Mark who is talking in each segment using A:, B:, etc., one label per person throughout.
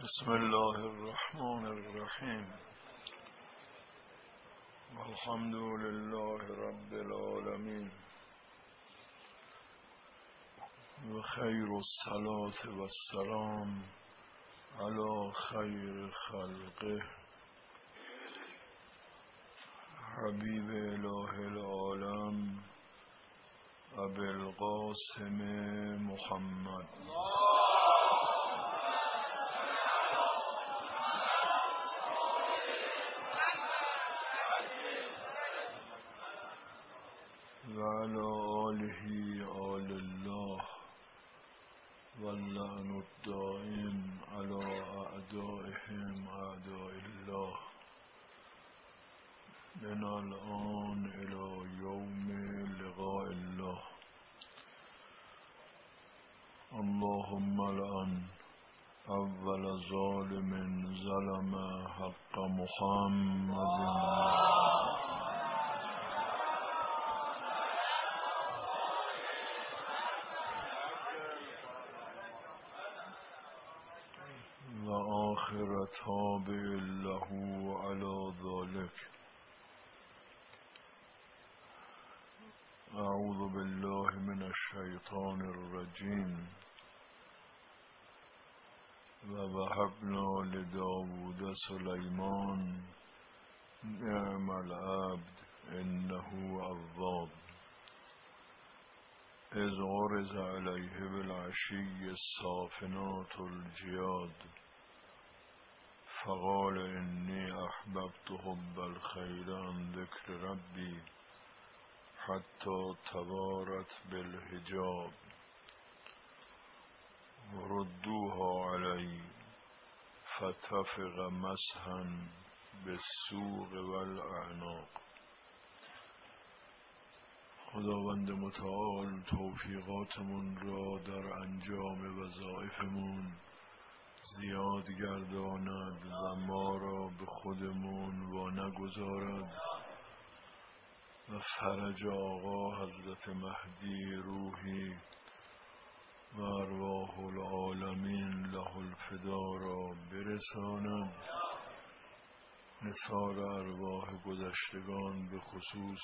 A: بسم الله الرحمن الرحیم الحمد لله رب العالمین و خیر الصلاة و السلام علی خیر خلقه حبیب اله العالم ابی القاسم محمد و علی آله آل الله واللعن الدائم علی اعدائهم اعداء الله من الآن الى یوم لقاء الله. اللهم لعن اول ظالم ظلم حق محمد و آخر تابع له علی ذلك. اعوذ بالله من الشیطان الرجیم. و وهبنا لداود سلیمان نعم العبد انه اواب اذ عرض علیه بالعشی الصافنات الجیاد فقال انی احببت حب الخیر عن ذکر ربی حتی توارت بالحجاب ردوها علی فتفق مسحا بالسوق والاعناق. خداوند متعال توفیقاتمون را در انجام وظایفمون زیاد گرداند و ما را به خودمون وا نگذارد و فرج آقا حضرت مهدی روحی و ارواح العالمین له الفدا را برساند. نثار ارواح گذشتگان به خصوص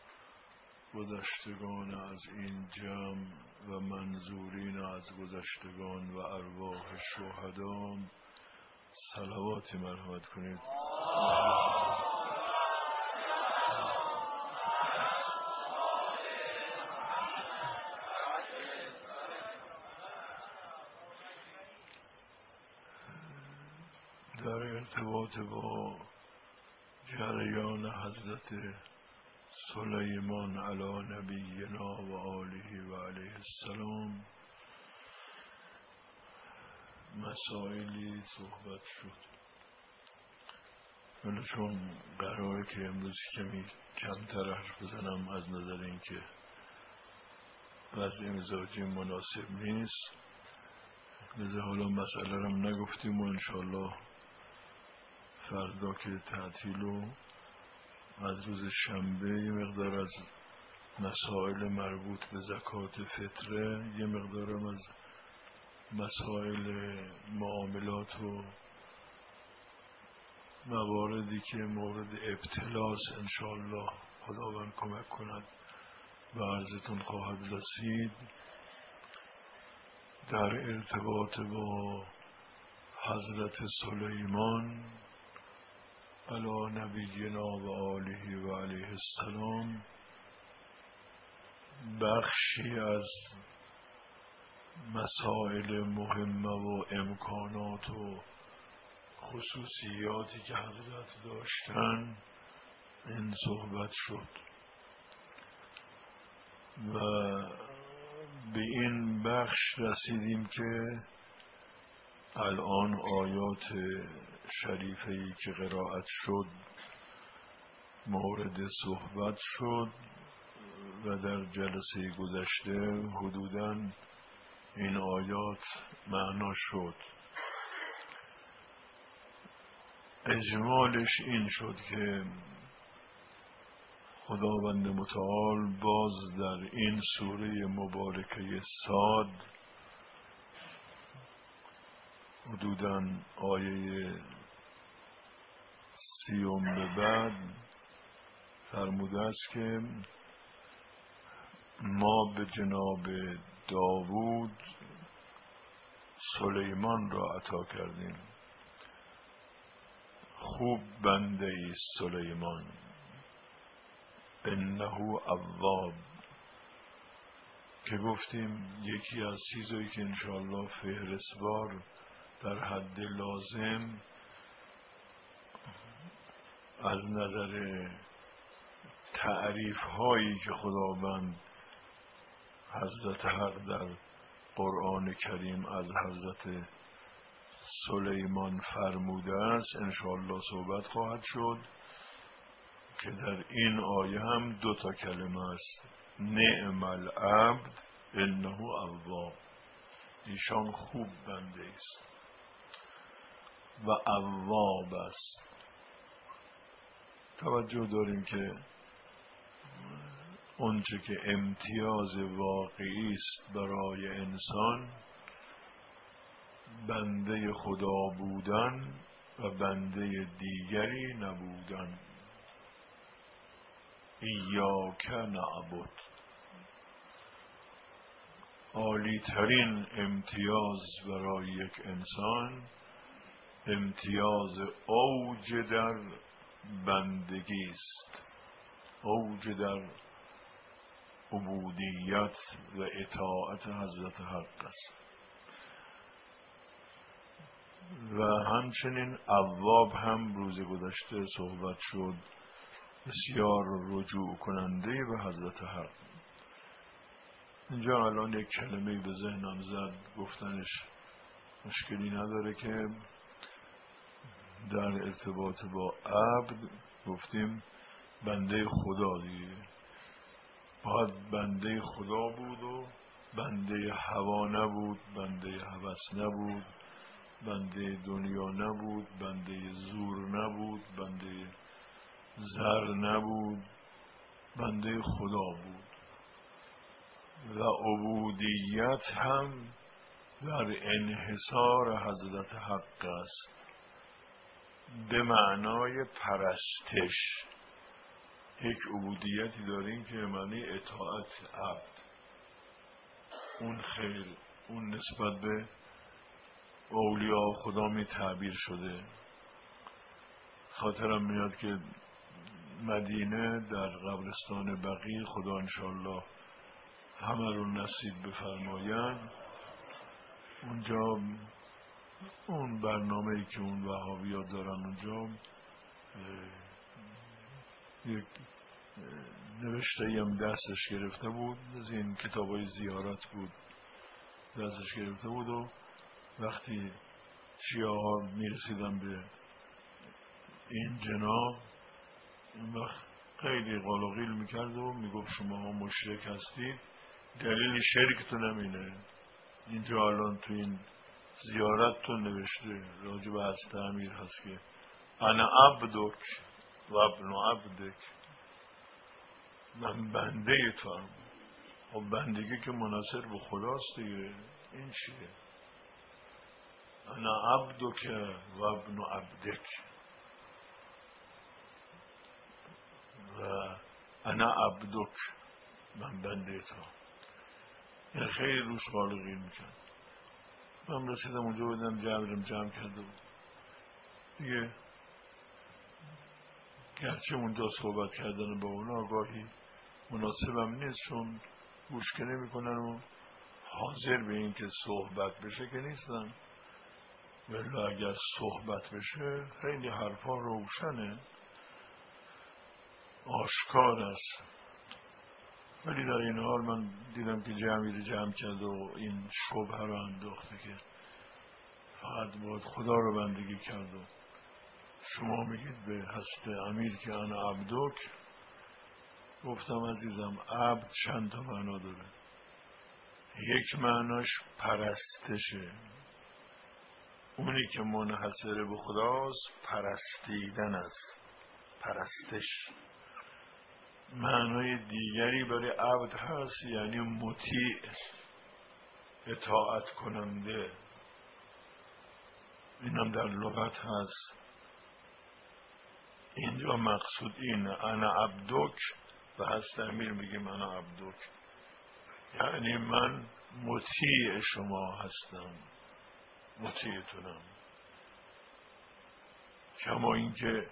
A: گذشتگان از این جمع و منظورین از گذشتگان و ارواح شهدا صلواتی مرحمت کنید. در ارتباط با جریان حضرت سلیمان علی نبینا و آله و علیه السلام مسائلی صحبت شد، ولی چون قراره که امروز کمی کمتر حرف بزنم از نظر اینکه وضع مزاجی مناسب نیست، لذا حالا مسئله رو نگفتیم و انشاءالله فردا که تعطیل و از روز شنبه یه مقدار از مسائل مربوط به زکات فطره، یه مقدارم از مسائل معاملات و مواردی که مورد ابتلاست انشاءالله خداوند کمک کند به عرضتون خواهد رسید. در ارتباط با حضرت سلیمان علی نبینا و آله و علیه السلام بخشی از مسائل مهمه و امکانات و خصوصیاتی که حضرت داشتن این صحبت شد و به این بخش رسیدیم که الان آیات شریفه‌ای که قرائت شد مورد صحبت شد و در جلسه گذشته حدوداً این آیات معنا شد. اجمالش این شد که خداوند متعال باز در این سوره مبارکه صاد حدوداً آیه 30 به بعد فرموده است که ما به جناب داوود سلیمان را عطا کردیم. خوب بنده ای سلیمان، انه اواب، که گفتیم یکی از چیزایی که انشاءالله فهرستوار در حد لازم از نظر تعریف هایی که خداوند حضرت حق در قرآن کریم از حضرت سلیمان فرموده است انشاءالله صحبت خواهد شد، که در این آیه هم 2 کلمه است: نعم العبد انه اواب، ایشان خوب بنده است و اواب است. توجه داریم که اونچه که امتیاز واقعی است برای انسان بنده خدا بودن و بنده دیگری نبودن. ایاک نعبد، عالی ترین امتیاز برای یک انسان امتیاز اوج در بندگی است، اوج در عبودیت و اطاعت حضرت حق است. و همچنین اواب هم روز گذشته صحبت شد، بسیار رجوع کننده به حضرت حق. اینجا الان یک کلمه به ذهنم زد، گفتنش مشکلی نداره، که در ارتباط با عبد گفتیم بنده خدا دیگه، باید بنده خدا بود و بنده هوا نبود، بنده هوس نبود، بنده دنیا نبود، بنده زور نبود، بنده زر نبود، بنده خدا بود. و عبودیت هم در انحصار حضرت حق است، به معنای پرستش. یک عبودیتی داریم که معنی اطاعت عبد، اون خیر، اون نسبت به اولیاء خدا می تعبیر شده. خاطرم میاد که مدینه در قبرستان بقیع، خدا انشاءالله همه رو نصیب بفرماید، اونجا اون برنامه‌ای که اون وهابی‌ها دارن اونجا یک نوشته‌ای هم دستش گرفته بود، از این کتابای زیارت بود دستش گرفته بود، و وقتی شیعه ها میرسیدن به این جناب اون وقت خیلی قلاقیل میکرد و میگفت شما ها مشرک هستید، دلیل شرکتون همینه. اینجا الان تو این زیارتتون نوشته راجع به هست امیر هست که انا عبدک و ابن عبدک، من بنده تو هم. خب بندگی که مناصر به خداست دیگه، این چیه؟ انا عبدک و ابن عبدک و انا عبدک، من بنده تو. این خیلی روش قالقیل میکرد. من رسیدم اونجا بودم جمع کرده بود دیگه، گرچه اونجا صحبت کردن با اونا آگاهی مناسبم نیست، چون گوش که نمی کنن و حاضر به این که صحبت بشه که نیستن. ولی اگر صحبت بشه خیلی حرفا روشنه، آشکار است. ولی در این حال من دیدم که جمعی رو جمع کرده و این شبهه رو انداخته که فقط باید خدا رو بندگی کرد. و شما میگید به حضرت امیر که انا عبدک. گفتم عزیزم عبد چند تا معنا داره. یک معناش پرستشه، اونی که منحصر به خداست پرستیدن است، پرستش. معنای دیگری برای عبد هست یعنی مطیع، اطاعت کننده. اینم در لغت هست. اینجا مقصود اینه انا عبدک و هست امیر میگیم انا عبدک، یعنی من مطیع شما هستم، مطیعتونم. کما اینکه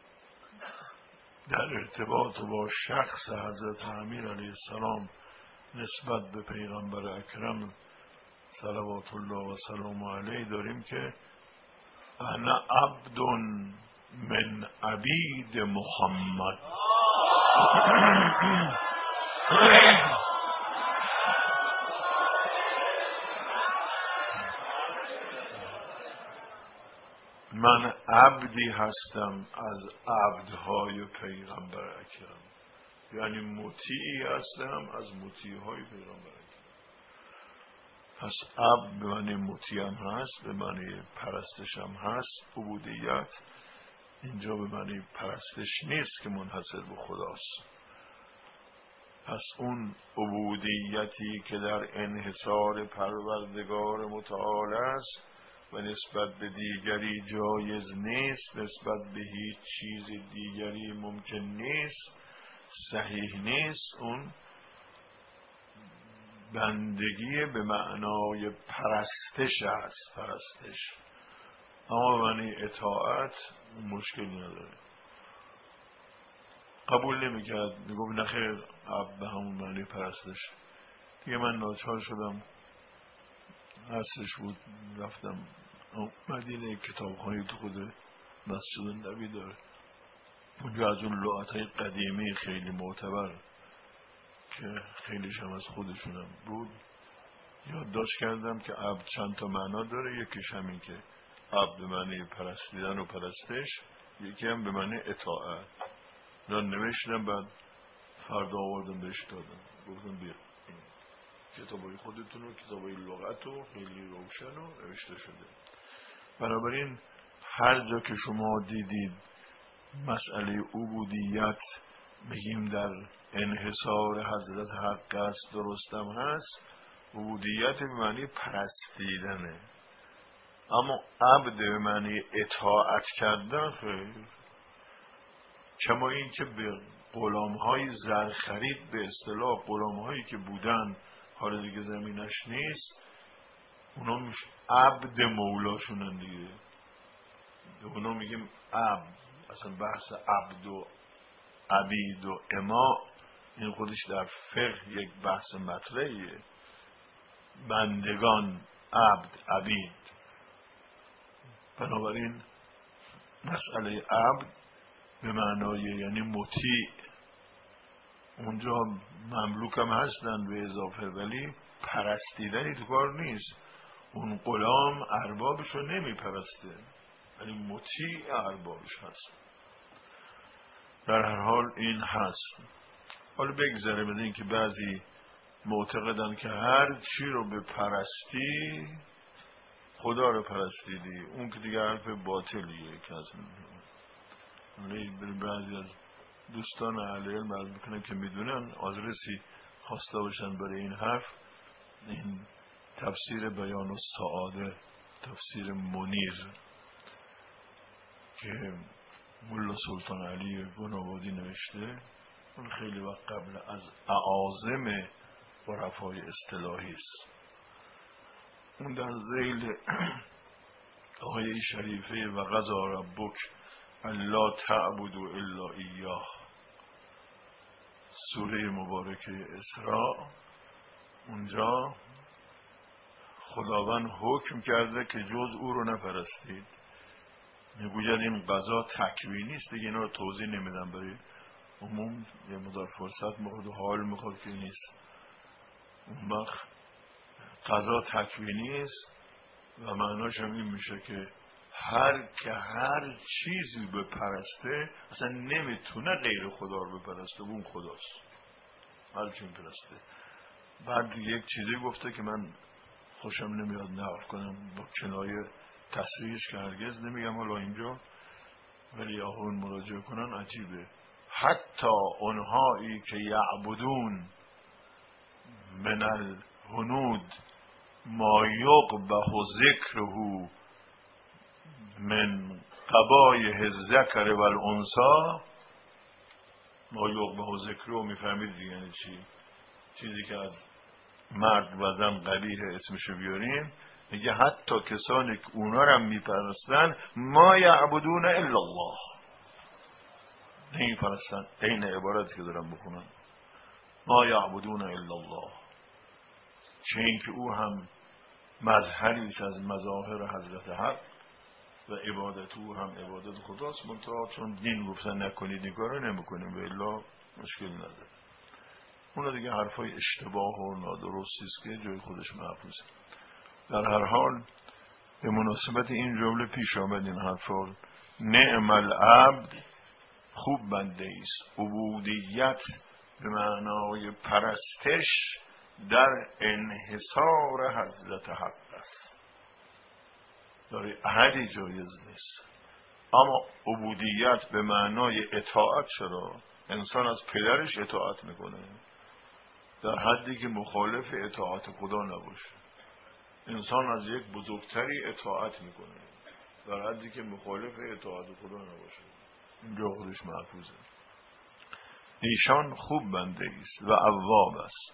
A: در ارتباط با شخص حضرت امیر علیه السلام نسبت به پیغمبر اکرم صلوات الله و سلام علیه داریم که انا عبد من عبید محمد. من عبدی هستم از عبدهای پیغمبر اکرم، یعنی مطیعی هستم از مطیعهای پیغمبر اکرم. پس عبد به معنی مطیعم هست، به معنی پرستشم هست. عبودیت اینجا به معنی پرستش نیست که منحصر به خداست. پس اون عبودیتی که در انحصار پروردگار متعال است و نسبت به دیگری جایز نیست، نسبت به هیچ چیز دیگری ممکن نیست، صحیح نیست، اون بندگی به معنای پرستش است. پرستش اما معنی اطاعت مشکلی نداره، قبول نمیکرد، میگفت نخیر عبد به همون معنی پرستش. دیگه من ناچار شدم، عصرش بود، رفتم مدینه، کتابخانه تو خود مسجد نبی داره، اونجا از اون لغت‌های قدیمی خیلی معتبر که خیلیش هم از خودشونم بود یادداشت کردم که عبد چند تا معنا داره. یکیش همین که عبد به معنی پرستیدن و پرستش، یکی هم به معنی اطاعت. نوشتم، بعد فردا آوردم بهش دادم، گفتم بیا کتابای خودتون و کتابای لغت و خیلی روشن و نوشته شده. بنابراین هر جا که شما دیدید مسئله عبودیت میگیم در انحصار حضرت حق است، درستم هست، عبودیت به معنی پرستیدنه. اما عبد به معنی اطاعت کردن خیر. کما این که به غلام‌های زرخرید، به اصطلاح غلام‌هایی که بودن حالا دیگه زمینش نیست، اونا عبد مولاشونن دیگه، اونا میگیم عبد. اصلا بحث عبد و عبید و اما این خودش در فقه یک بحث مطرحیه. بندگان، عبد، عبید. بنابراین مسئله عبد به معنای یعنی مطیع، اونجا مملوک هم هستن به اضافه، ولی پرستیدنی تو کار نیست. اون غلام اربابش رو نمی پرسته، ولی مطیع اربابش هست. در هر حال این هست. حالا بگذره بدین این که بعضی معتقدن که هر چی رو به پرستی خدا رو پرستیدی، اون که دیگه حرف باطلیه. که از بعضی از دوستان اهل علم عرض میکنن که میدونن آدرسی خواسته باشن برای این حرف، این تفسیر بیان السعاده، تفسیر منیر که ملا سلطان علی بنابادی نوشته، اون خیلی وقت قبل از اعاظم عرفای اصطلاحی است. اون در ذیل آیه شریفه و قضا ربک الا تعبدوا الا ایاه، سوره مبارکه اسراء، اونجا خداوند حکم کرده که جز او رو نپرستید. میگوید این قضا تکوینی است دیگه، اینا رو توضیح نمیدم، برای عموم یه مدار فرصت میخواد و حال میخواد که نیست. اون وقت قضا تکوینی است و معناش هم این میشه که هر چیزی بپرسته اصلا نمیتونه غیر خدا رو بپرسته، اون خداست، هر چی بپرسته. بعد یک چیزی گفته که من خوشم نمیاد نقل کنم با کنایه تصریحش که هرگز نمیگم حالا اینجا، ولی آخون مراجعه کنن عجیبه. حتی اونهایی که یعبدون من الهنود ما یقبح ذکره من قبایح الذکر و الانثی ما یقبح ذکره میفهمید دیگه یعنی چی؟ چیزی که از مرد و زن قبیح اسمشو بیاریم، میگه حتی کسانی که اونا رو هم میپرستن ما یعبدون الا الله، نمیپرستن. این عبارتی که دارم بخونم، ما یعبدون الا الله، چه این که او هم مظهری از مظاهر حضرت حق و عبادت او هم عبادت خداست، منتها چون دین گفتن نکنید این کارو نمیکنیم و الا مشکل نداره. اون دیگه حرفای اشتباه و نادرستی است که جای خودش محفوظه. در هر حال به مناسبت این جمله پیش آمد این حرفا، نعم العبد، خوب بنده است. عبودیت به معنای پرستش در انحصار حضرت حق است، داره احدی جایز نیست. اما عبودیت به معنای اطاعت، چرا؟ انسان از پدرش اطاعت میکنه در حدی که مخالف اطاعت خدا نباشه. انسان از یک بزرگتری اطاعت میکنه در حدی که مخالف اطاعت خدا نباشه. اینجا خودش محفوظه. ایشان خوب بنده است و اواب است.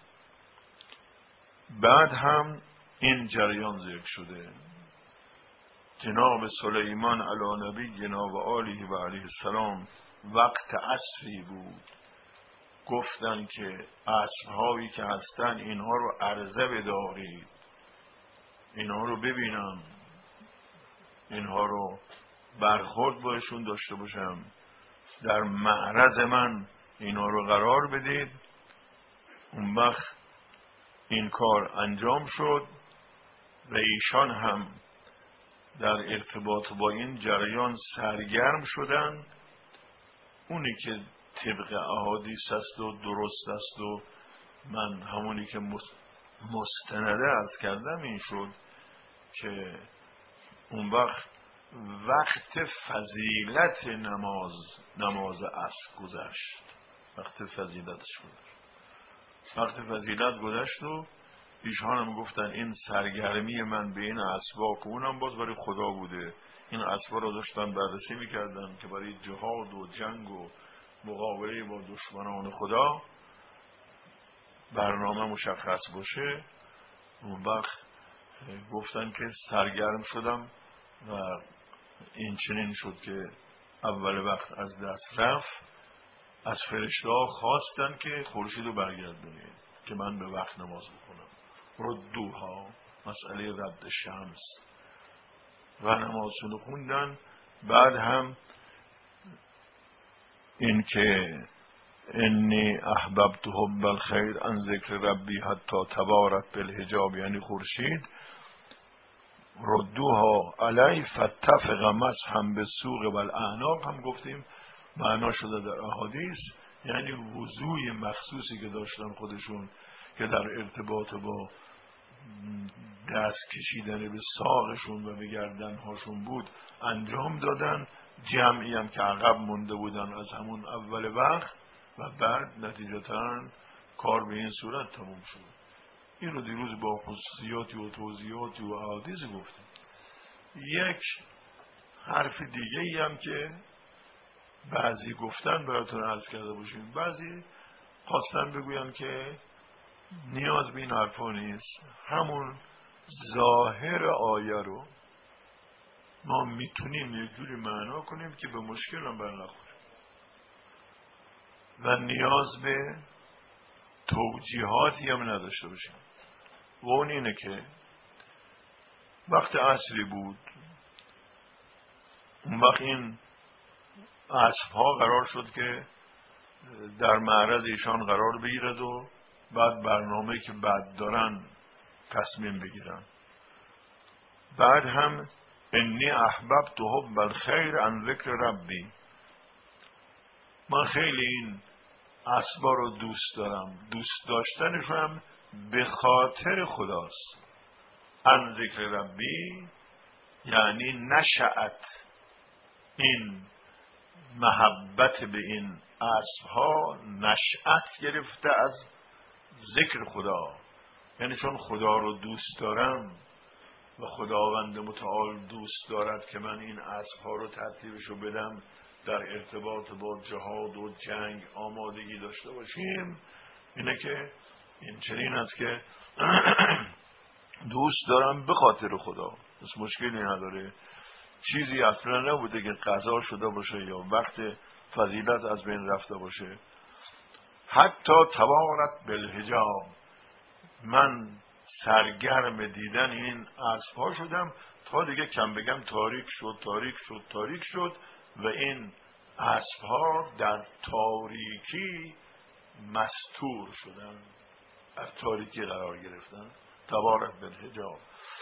A: بعد هم این جریان ذکر شده. جناب سلیمان علی نبینا و آله و علیه السلام وقت عصری بود، گفتن که اسب‌هایی که هستن اینها رو عرضه بدارید، اینها رو ببینم، اینها رو برخورد باشون داشته باشم، در معرض من اینها رو قرار بدید. اون وقت این کار انجام شد و ایشان هم در ارتباط با این جریان سرگرم شدن. اونی که طبق احادیث است و درست است و من همونی که مستنده عرض کردم این شد که اون وقت فضیلت نماز عصر گذشت. وقت فضیلتش گذشت، وقت فضیلت گذشت و ایشان هم گفتن این سرگرمی من به این اسباب که اونم باز برای خدا بوده، این اسباب رو داشتن بررسی میکردن که برای جهاد و جنگ و مقابله با دشمنان خدا برنامه مشخص باشه. اون وقت گفتن که سرگرم شدم و این چنین شد که اول وقت از دست رفت. از فرشته ها خواستن که خورشید رو برگردونید که من به وقت نماز بکنم. ردوها، مسئله رد شمس، و نمازشون رو خوندن. بعد هم این که انی احببت حب الخیر عن ذکر ربی حتی تبارک بالحجاب، یعنی خورشید، ردوها علی فاتفق مسحا بالسوق والاعناق هم گفتیم معنا شده در احادیث، یعنی وضوی مخصوصی که داشتن خودشون که در ارتباط با دست کشیدن به ساقشون و به گردنهاشون بود انجام دادن. جمعی هم که عقب مونده بودن از همون اول وقت و بعد نتیجتاً کار به این صورت تموم شد. این رو دیروز با خصوصیاتی و توضیحاتی و احادیث گفتیم. یک حرف دیگه ای هم که بعضی گفتن براتون عرض کرده باشیم، بعضی خواستن بگوین که نیاز به این حرفا نیست، همون ظاهر آیه رو ما میتونیم یک جوری معنا کنیم که به مشکل هم برنخوره و نیاز به توجیهاتی هم نداشته باشیم. و اون اینه که وقت عصری بود، اون وقت این اسب‌ها قرار شد که در معرض ایشان قرار بگیرد و بعد برنامه‌ای که بعد دارن تصمیم بگیرن. بعد هم انی احببت حب الخیر عن ذکر ربی، من خیلی این اسبا رو دوست دارم، دوست داشتنشم به خاطر خداست. عن ذکر ربی یعنی نشأت این محبت به این اسبها نشأت گرفته از ذکر خدا، یعنی چون خدا رو دوست دارم و خداوند متعال دوست دارد که من این اسب‌ها رو ترتیبشو بدم در ارتباط با جهاد و جنگ آمادگی داشته باشیم، اینه که این چنین است که دوست دارم به خاطر خدا، بس مشکلی نداره، چیزی اصلا نبوده که قضا شده باشه یا وقت فضیلت از بین رفته باشه. حتی توارت بالحجاب، من سرگرم دیدن این اسب‌ها شدم تا دیگه کم بگم تاریک شد و این اسب‌ها در تاریکی مستور شدن، در تاریکی قرار گرفتن. توارت بالحجاب.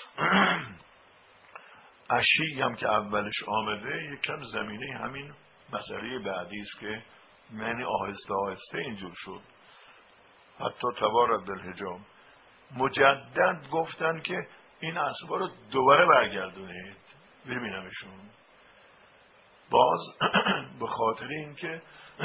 A: عشی هم که اولش آمده یکم زمینه همین مسئله بعدی است که معنی آهسته آهسته اینجور شد. حتی توارت بالحجاب. مجدد گفتن که این اسبا رو دوباره برگردونید ببینمشون، باز به خاطر اینکه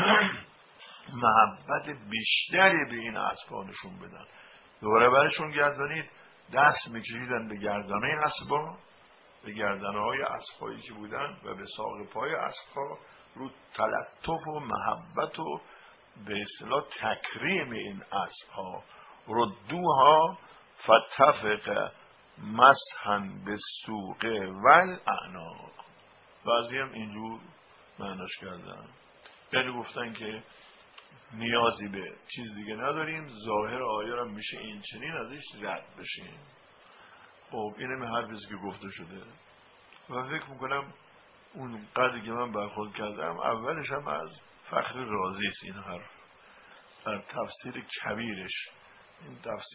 A: محبت بیشتری به این اسبا نشون بدن. دوباره برشون گردانید، دست میکشیدن به گردنه اسبا، به گردنه های اسبایی که بودن و به ساق پای اسبا، رو تلطف و محبت و به اصطلاح تکریم این اسبها. ردوها فتفق مسحن به سوقه والاعناق. بعضی هم اینجور معناش کردن، یعنی گفتن که نیازی به چیز دیگه نداریم، ظاهر آیه را میشه این چنین ازش رد بشیم. خب اینه حرفی که گفته شده و فکر میکنم اون قدری که من برخورد کردم اولش هم از فخر رازی است. این حرف در تفسیر کبیرش، این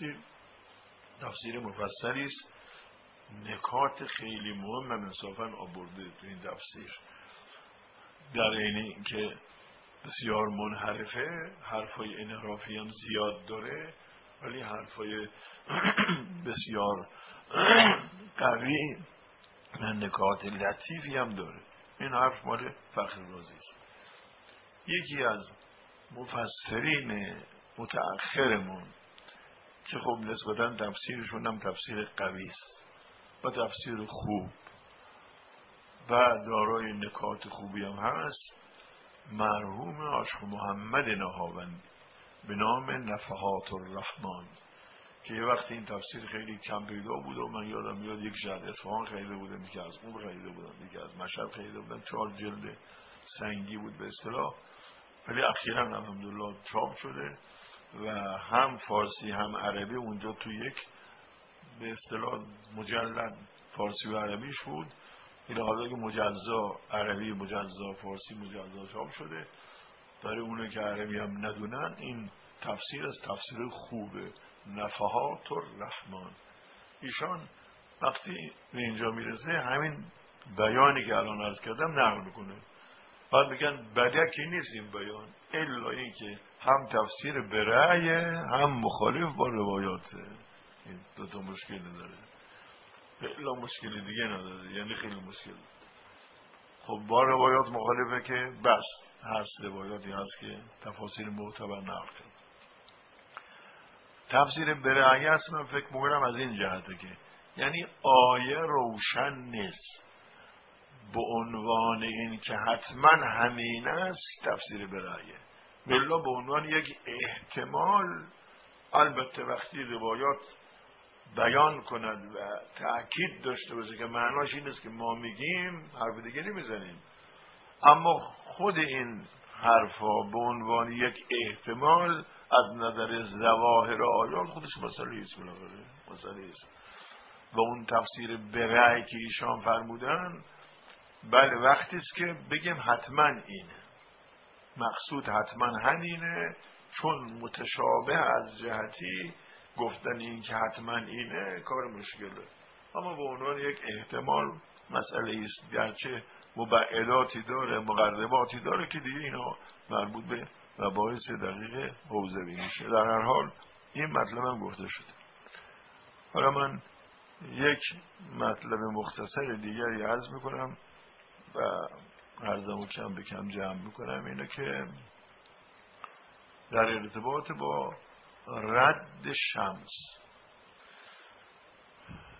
A: تفسیر مفصلی است، نکات خیلی مهم انصافا آورده تو این تفسیر، در این که بسیار منحرفه، حرفای انحرافی هم زیاد داره ولی حرفای بسیار قوی و نکات لطیفی هم داره. این حرف مال فخر رازی است. یکی از مفسرین متأخرمون که خب نسبتاً تفسیرشون هم تفسیر قوی است و تفسیر خوب و دارای نکات خوبی هم هست، مرحوم عاشق محمد نهاوندی به نام نفحات الرحمن، که یه وقت این تفسیر خیلی کم پیدا بود و من یادم میاد یک جلد اصفهان خریده بودم، یکی از قم خریده بودم، یکی از مشهد خریده بودم، 4 جلد سنگی بود به اصطلاح، ولی اخیراً الحمدلله چاپ شده و هم فارسی هم عربی اونجا تو یک به اصطلاح مجلد فارسی و عربیش بود. این حالا که مجزا عربی، مجزا فارسی، مجزا چاپ شده. برای اونه که عربی هم ندونن، این تفسیر از تفسیر خوبه، نفحات الرحمن. ایشان وقتی به اینجا میرسه همین بیانی که الان عرض کردم نقل میکنه، بعد میگن بدکی نیست این بیان، الا این که هم تفسیر برأیه هم مخالف با روایاته. این دوتا مشکل داره، الا مشکل دیگه نداره، یعنی خیلی مشکل. خب با روایات مخالفه که بس هست روایاتی هست که تفاسیر معتبر نقل کرد. تفسیر برأیه است، من فکر میکنم از این جهته که یعنی آیه روشن نیست به عنوان این که حتما همین است تفسیر برأیه، بلا به عنوان یک احتمال. البته وقتی روایات بیان کند و تأکید داشته باشه که معناش این است که ما میگیم، حرف دیگه نمیزنیم، اما خود این حرفا به عنوان یک احتمال از نظر ظواهر آیات خودش مسئله ایست، مسئله ایست. و اون تفسیر برأی که ایشان فرمودن، بله وقتی است که بگیم حتما اینه، مقصود حتما همینه، چون متشابه از جهتی گفتن این که حتما اینه کار مشکله، اما به عنوان یک احتمال مسئله ایست، گرچه مبعداتی داره، مقرباتی داره که دیگه اینا مربوط به مباحث دقیق حوزوی میشه. در هر حال این مطلب هم گفته شده. حالا من یک مطلب مختصر دیگری عرض میکنم و عرضمو کم به کم جمع میکنم، اینه که در ارتباط با رد شمس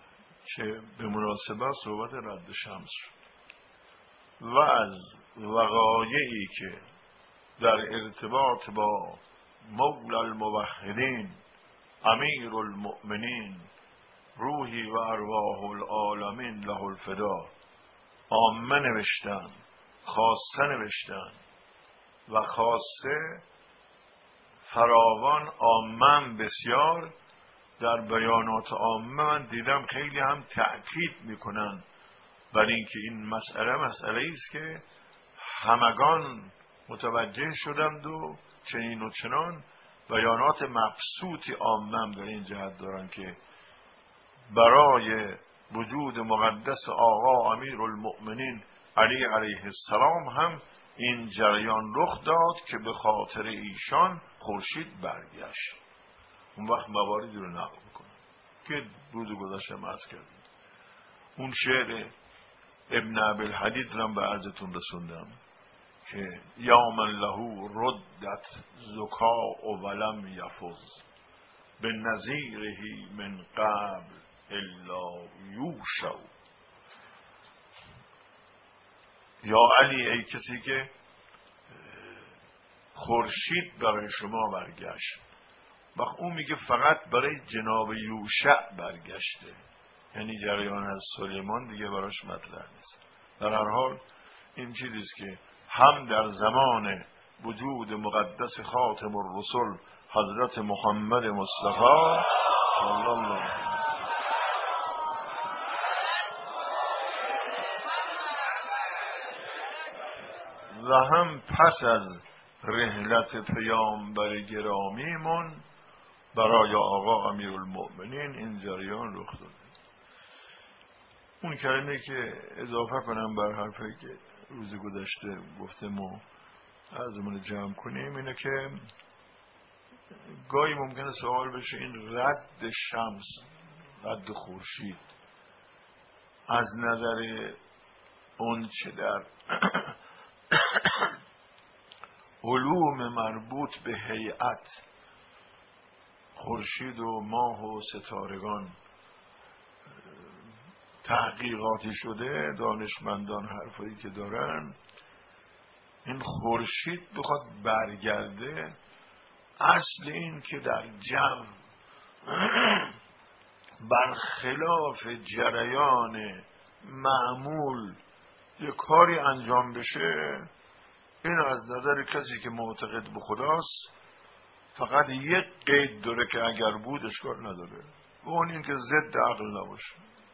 A: که به مناسبت صحبت رد شمس و از وقایعی که در ارتباط با مولا الموحدین امیر المؤمنین روحی و ارواح العالمین له الفدا عامه نوشتن، خاصه نوشتن و خاصه فراوان، عامه بسیار. در بیانات عامه من دیدم خیلی هم تأکید میکنن بر اینکه این مسئله است که همگان متوجه شدند و چنین و چنان. بیانات مبسوطی عامه هم در این جهت دارن که برای وجود مقدس آقا امیر المؤمنین علی علیه السلام هم این جریان رخ داد که به خاطر ایشان خورشید برگشت. اون وقت مواردی رو نقل میکنم که روز گذشته عرض کردیم. اون شعر ابن ابی‌الحدید رو به عرضتون رسوندم که یا من له ردت زکاء ولم یفز به نظیره من قبل الا یوشع. یا علی، ای کسی که خورشید برای شما برگشت. وقت اون میگه فقط برای جناب یوشع برگشته، یعنی جریان از سلیمان دیگه براش مطرح نیست. در هر حال این چیزیست که هم در زمان وجود مقدس خاتم الرسل حضرت محمد مصطفی صلی الله علیه و و هم پس از رحلت پیامبر گرامیمون برای آقا امیرالمؤمنین این جریان رخ داده. اون کلمه که اضافه کنم بر حرفی که روز گذشته گفتم و عرضمون جمع کنیم اینه که گاهی ممکنه سوال بشه این رد شمس، رد خورشید، از نظر اون چه در علوم مربوط به هیئت خورشید و ماه و ستارگان تحقیقاتی شده، دانشمندان حرفایی که دارن، این خورشید بخواد برگرده، اصل این که در جو برخلاف جریان معمول یه کاری انجام بشه، این از نظر کسی که معتقد به خداست فقط یک قید داره که اگر بود اشکال نداره، و اون این که ضد عقل نباشه.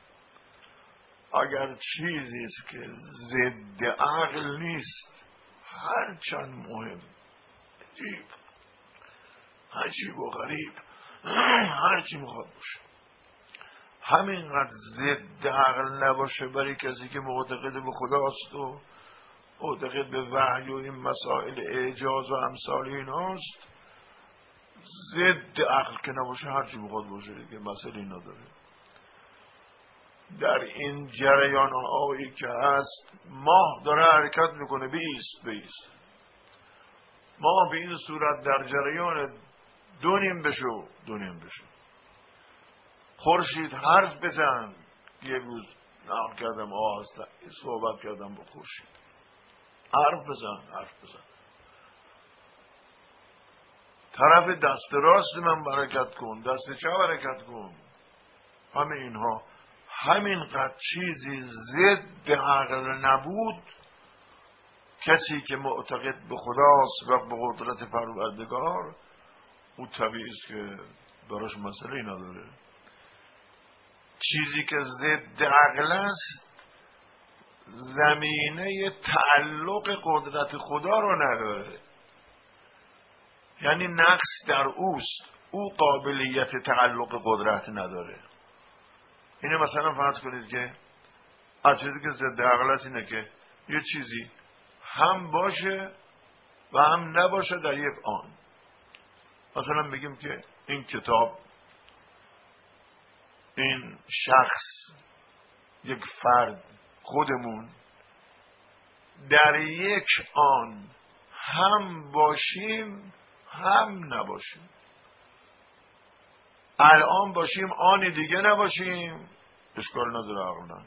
A: اگر چیزی است که ضد عقل نیست، هرچند مهم، عجیب و غریب، هرچی میخواد باشه، همینقدر ضد عقل نباشه برای کسی که معتقد به خداست و معتقد به وحی و این مسائل اعجاز و امثال ایناست، ضد عقل که نباشه هرچی میخواد باشه دیگه، مسئله نداره. در این جریان هایی که هست، ماه داره حرکت میکنه، بیست ماه به این صورت در جریان دونیم بشو. خورشید حرف بزن. یه روز نقل کردم صحبت کردم با خورشید، حرف بزن. طرف دست راست من برکت کن، دست چپ برکت کن. همه اینها همینقدر چیزی ضد عقل نبود، کسی که معتقد به خداست و به قدرت پروردگار، او طبیعی است که براش مسئله نداره. چیزی که ضد عقل است زمینه تعلق قدرت خدا رو نداره، یعنی نقص در اوست، او قابلیت تعلق قدرت نداره. اینه مثلا فرض کنید که از چیزی که ضد عقل است اینه که یه چیزی هم باشه و هم نباشه در یک آن. مثلا بگیم که این کتاب، این شخص، یک فرد، خودمون در یک آن هم باشیم هم نباشیم. الان باشیم آن دیگه نباشیم، اشکال نداره عقلا.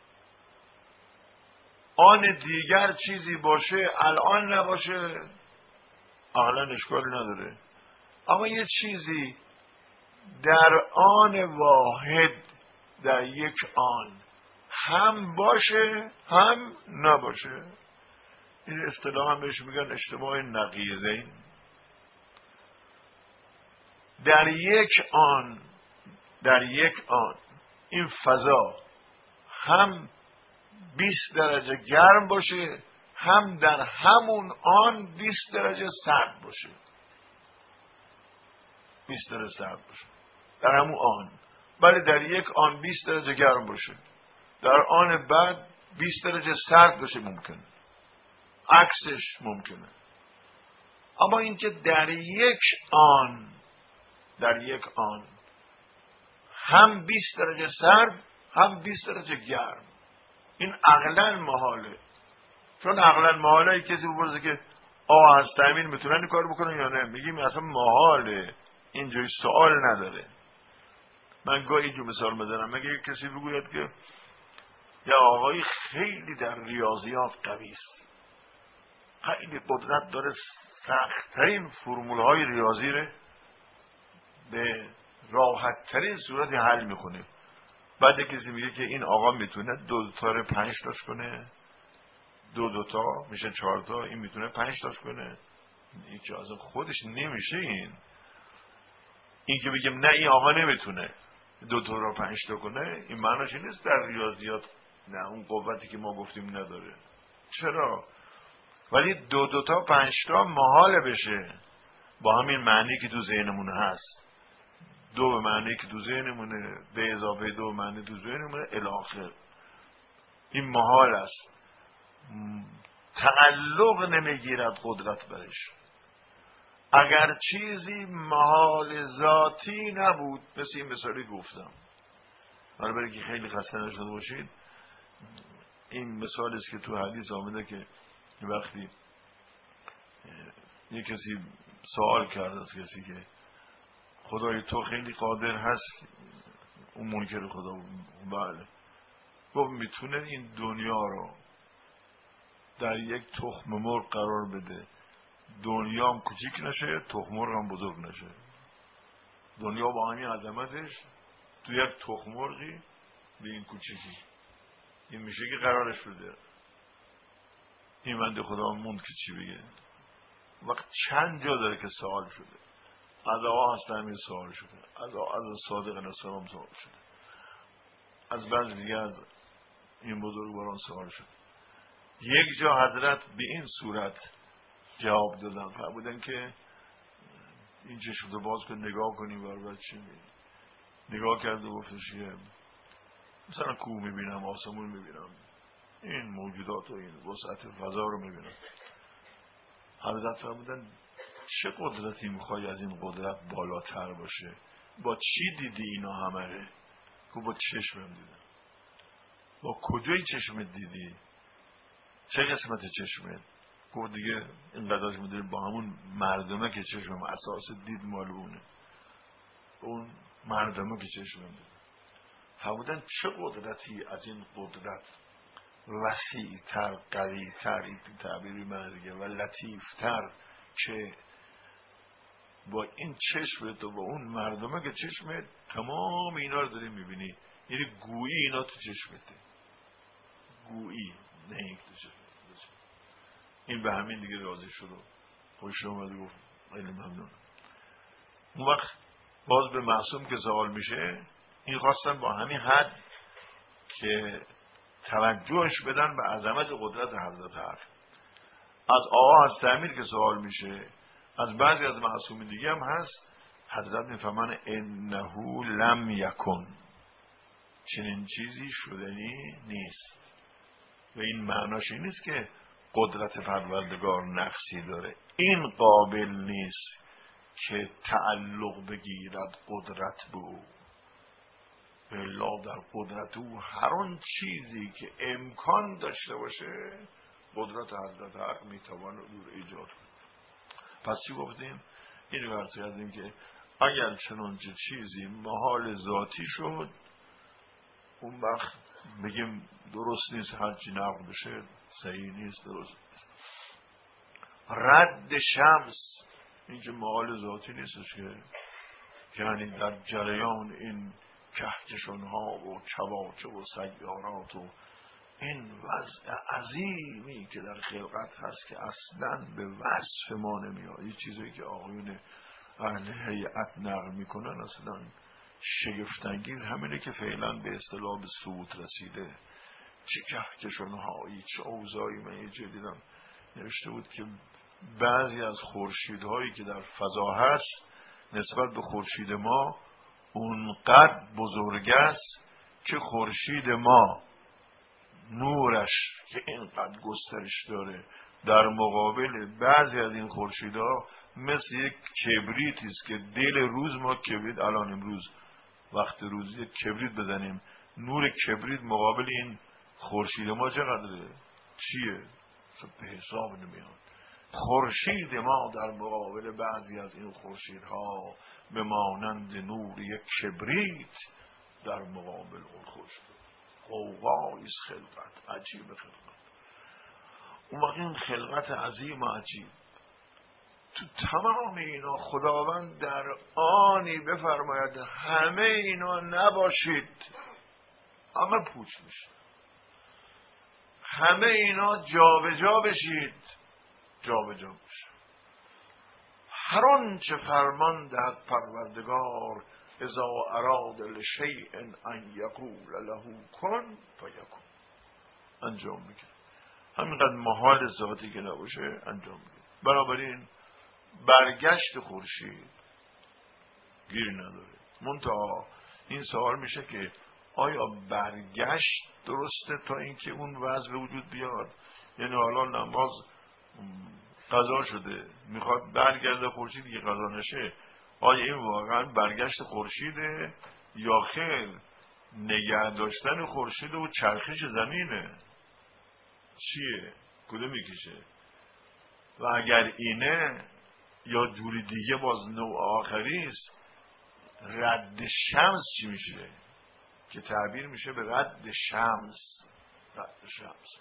A: آن دیگر چیزی باشه الان نباشه عقلا اشکالی نداره. اما یه چیزی در آن واحد، در یک آن هم باشه هم نباشه، این اصطلاح هم بهش میگن اجتماع نقیضین. در یک آن این فضا هم 20 درجه گرم باشه هم در همون آن 20 درجه سرد باشه. 20 درجه سرد باشه در همون آن، ولی در یک آن 20 درجه گرم باشه، در آن بعد 20 درجه سرد باشه ممکنه، عکسش ممکنه. اما اینکه در یک آن هم 20 درجه سرد هم 20 درجه گرم، این عقلا محاله. چون عقلا محاله کسی بپرسه که آقا از تأمین میتونن این کار بکنن یا نه، میگیم اصلا محاله، اینجای سوال نداره. من گاهی جو مثال بزنم، مگه کسی بگوید که یا آقای خیلی در ریاضیات قوی است، خیلی قدرت داره، سخت‌ترین فرمول‌های ریاضی رو به راحت‌ترین صورت حل میکنه. بعد کسی میگه که این آقا میتونه 2 تا رو 5 تاش کنه، 2 تا میشه 4 تا، این میتونه 5 تاش کنه. این که از خودش نمیشه. این که بگیم نه این آقا نمیتونه 2 تا رو 5 تا کنه، این معناش نیست در ریاضیات نه اون قوتی که ما گفتیم نداره. چرا؟ ولی 2 تا 5 تا محاله بشه با همین معنی که تو ذهنمون هست. 2 به معنی که تو ذهنمونه، به اضافه 2 معنی تو ذهنمونه الاخر. این محال است، تعلق نمیگیرد قدرت برش. اگر چیزی محال ذاتی نبود، مثل این مثالی گفتم، برای که خیلی خسته نشده باشید، این مثالی است که تو حدیث آمده که وقتی یک کسی سوال کرد از کسی که خدای تو خیلی قادر هست، اون منکر خدا بود، بله، گفت میتونه این دنیا رو در یک تخم مرغ قرار بده، دنیا هم کوچیک نشه، تخم مرغ هم بزرگ نشه. دنیا با همین عظمتش تو یک تخم مرغی به این کوچیکی، این میشه که قرارش بده. این بنده خدا موند که چی بگه. وقت چند جا داره که سوال شده، از آقا هست همین سوال شده، از صادق علیه السلام سوال شده، از بعض دیگه از این بزرگواران سوال شده. یک جا حضرت به این صورت جواب دادن، فرمودن که این چشم رو باز کن نگاه کنی برای چی میبینی. نگاه کرد و گفتش که مثلا کوه میبینم، آسمون میبینم، این موجودات و این وسعت فضا رو میبینم. حضرت فرمودن چه قدرتی میخوای از این قدرت بالاتر باشه؟ با چی دیدی اینا همه ره؟ که با چشمم دیدم. با کجای چشمت دیدی؟ چه قسمت چشمت؟ گفت دیگه این قدرش میدونی با همون مردمه که چشمم اساس دید مال اون مردمه که چشمم دید. فرمودن چه قدرتی از این قدرت وسیع‌تر، قوی‌تر، این تعبیری من دیگه، و لطیف‌تر که با این چشمت و با اون مردمه که چشمت تمام اینا رو داری میبینی. یعنی گویی اینا تو چشمته، گویی، نه این تو چشمت. این به همین دیگه راضی شد و خوش اومد گفت خیلی ممنون. اون وقت باز به معصوم که سوال میشه، این خواستن با همین حد که توجهش بدن به عظمت قدرت حضرت حق. از آقا هست تعمیر که سوال میشه، از بعضی از معصومین دیگه هم هست، حضرت میفهمن انه لم یکن، چنین چیزی شدنی نیست. و این معناش این نیست که قدرت پروردگار نقصی داره، این قابل نیست که تعلق بگیرد قدرت به او. بلا در قدرت او هر آن چیزی که امکان داشته باشه قدرت حضرت حق میتواند او رو ایجاد کنه. پس چی گفتیم؟ این رو عرض کردیم که اگر چنانچه چیزی محال ذاتی شد اون وقت بگیم درست نیست، هرچی نقل بشه صحیح نیست، درست نیست. رد شمس این که معال ذاتی نیستش که یعنی در جریان این کهکشان‌ها و کواکب و سیارات و این وضع عظیمی که در خلقت هست که اصلاً به وصف ما نمیاد. این چیزی که آقایون اهل هیئت نقل میکنن اصلاً شگفت‌انگیز همینه که فعلا به اصطلاح به سقوط رسیده. چه کهکشان‌هایی، چه اوضاعی. من یه جا دیدم نوشته بود که بعضی از خورشیدهایی که در فضا هست نسبت به خورشید ما اونقدر بزرگ است که خورشید ما نورش که اینقدر گسترش داره در مقابل بعضی از این خورشیدها مثل یک کبریتی است که دل روز ما کبریت، الان امروز وقت روز یک کبریت بزنیم، نور کبریت مقابل این خورشید ما چقدره؟ چیه؟ به حساب نمیاد. خورشید ما در مقابل بعضی از این خورشیدها به مانند نور یک کبریت در مقابل اون خورشید. غوغایی است خلقت، عجیب خلقت. اون وقت این خلقت عظیم و عجیب تو تمام اینا خداوند در آنی بفرماید همه اینا نباشید، همه پوچ میشه، همه اینا جابجا بشید، جابجا میشه. هر آنچه فرمان دهد پروردگار اذا اراد لشیء ان یقول له کن فیکون، انجام میگه. همینقدر محال ذاتی که نباشه انجام میگه. بنابراین برگشت خورشید گیری نداره. منتها این سوال میشه که آیا برگشت درسته تا اینکه اون وضع به وجود بیاد؟ یعنی حالا نماز قضا شده میخواد برگرده خورشید که قضا نشه، آیا این واقعا برگشت خورشیده یا خیر نگه داشتن خورشید و چرخش زمینه؟ چیه؟ کدوم میکشه؟ و اگر اینه یا جوری دیگه باز نوع آخری است، رد شمس چی میشه که تعبیر میشه به رد شمس؟ رد شمس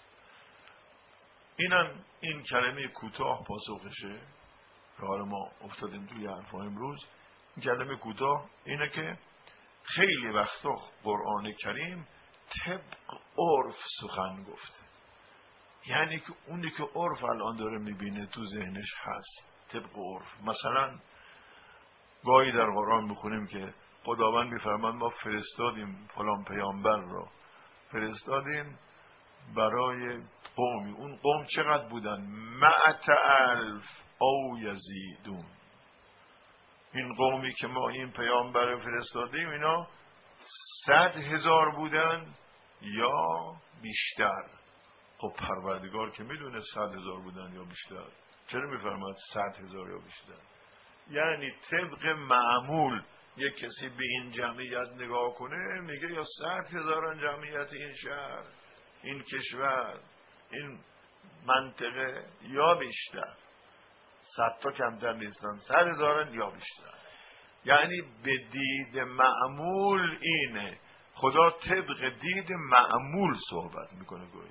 A: این کلمه کوتاه پاسخشه که حالا ما افتادیم توی حرفای امروز. این کلمه کوتاه اینه که خیلی وقتا قرآن کریم طبق عرف سخن گفته، یعنی که اونی که عرف الان داره میبینه تو ذهنش هست طبق عرف. مثلا گاهی در قرآن میخونیم که خداوند میفرماید ما فرستادیم فلان پیامبر رو، فرستادیم برای قومی، اون قوم چقدر بودن؟ 100,000 او یزیدون. این قومی که ما این پیامبر رو فرستادیم اینا 100,000 بودن یا بیشتر. خب پروردگار که میدونه 100,000 بودن یا بیشتر، چرا میفرماید 100,000 یا بیشتر؟ یعنی طبق معمول یک کسی به این جمعیت نگاه کنه میگه یا 100,000 جمعیت این شهر، این کشور، این منطقه یا بیشتر. 100 تا کمتر نیستن، 100,000 یا بیشتر. یعنی به دید معمول اینه. خدا طبق دید معمول صحبت میکنه. گویی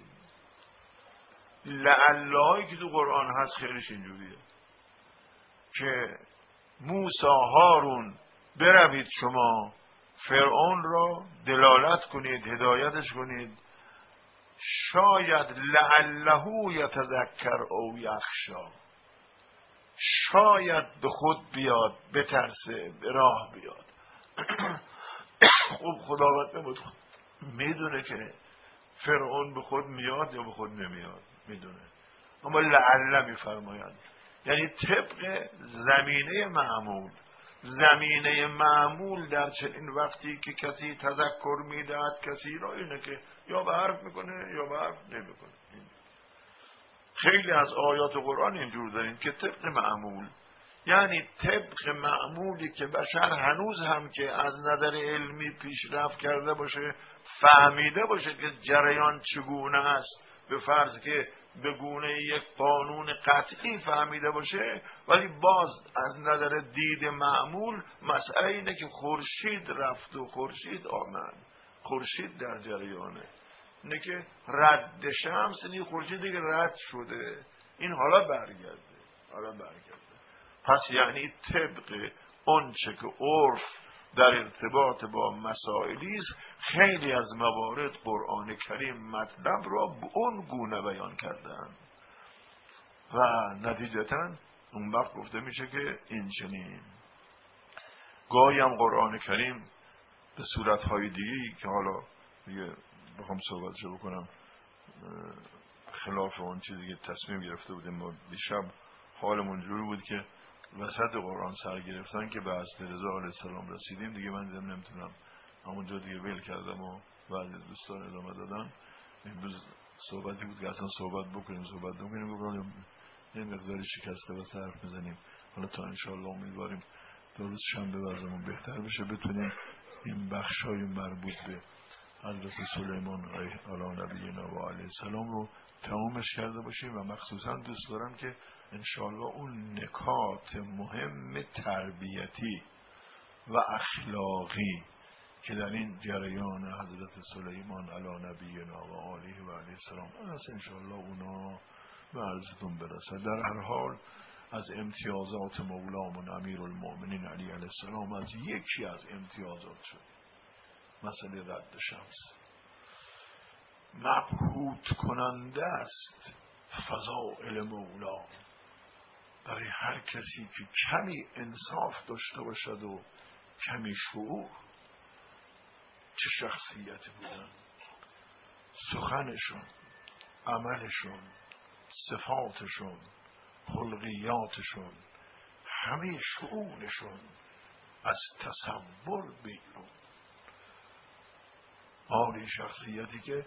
A: لعلهایی که تو قرآن هست خیلیش اینجوریه که موسی هارون بروید شما فرعون را دلالت کنید، هدایتش کنید، شاید لعله یتذکر او یخشی، شاید به خود بیاد، بترسه، به راه بیاد. خب خداوند میدونه که فرعون به خود میاد یا به خود نمیاد، میدونه، اما لعله میفرمایند. یعنی طبق زمینه معمول در چنین وقتی که کسی تذکر میدهد کسی را اینه که یا به حرف میکنه یا به حرف نمیکنه. خیلی از آیات قرآن اینجور داریم که طبق معمول، یعنی طبق معمولی که بشر هنوز هم که از نظر علمی پیشرفت کرده باشه، فهمیده باشه که جریان چگونه است، به فرض که به گونه یک قانون قطعی فهمیده باشه، ولی باز از نظر دید معمول مسئله اینه که خورشید رفت و خورشید آمد، خورشید در جریانه. اینه که رد شمس، این خورشید دیگه رد شده، این حالا برگرده. پس یعنی طبق آنچه که عرف در ارتباط با مسائلی است، خیلی از موارد قرآن کریم مطلب را به اون گونه بیان کردن و نتیجتاً اون وقت گفته میشه که این چنین. گاهی هم قرآن کریم به صورتهای دیگه‌ای که حالا دیگه بخوام صحبتشو بکنم خلاف اون چیزی که تصمیم گرفته بودیم، ما دیشب حالمون جوری بود که وسط قرآن سر گرفتن که به حضرت رضا علیه السلام رسیدیم دیگه من نمیتونم همونجا دیگه ول کردم و بعضی دوستان ادامه دادن. امروز صحبتی بود که اصلا صحبت بکنیم بکنیم یه مقداری شکسته و حرف میزنیم. حالا تا انشاءالله امیدواریم دو روز شنبه وضعمون بهتر بشه، بتونیم این بخشای مربوط به حضرت سلیمان علی نبینا و علیه السلام رو تمامش کرده باشیم و مخصوصا دوست دارم که انشاءالله اون نکات مهم تربیتی و اخلاقی که در این جریان حضرت سلیمان علی نبینا و علیه و علیه السلام هست انشاءالله اونا به عرضتون برسه. در هر حال از امتیازات مولامون امیرالمؤمنین علی علیه السلام از یکی از امتیازات شد مسئله رد شمس. مبهوت کننده است فضائل مولا برای هر کسی که کمی انصاف داشته باشد و کمی شعور. چه شخصیتی بودن، سخنشون، عملشون، صفاتشون، خلقیاتشون، همه شعورشون از تصور بیرون. آری شخصیتی که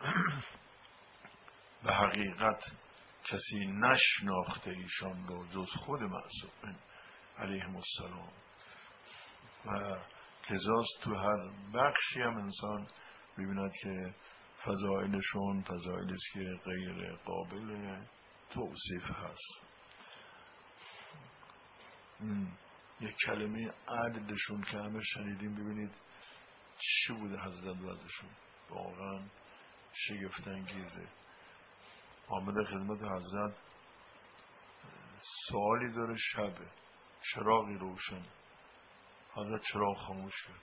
A: به حقیقت کسی نشناخته ایشان رو جز خود معصومین علیهم السلام و لذاست تو هر بخشی هم انسان ببیند که فضائلشون فضائلی است که غیر قابل توصیف هست. یک کلمه عدلشون که همه شنیدیم، ببینید چی بوده حضرت وضعشون، واقعا شگفت انگیزه. آمده خدمت حضرت، سوالی داره، شبه، چراغی روشن، حضرت چراغ خاموش کرد.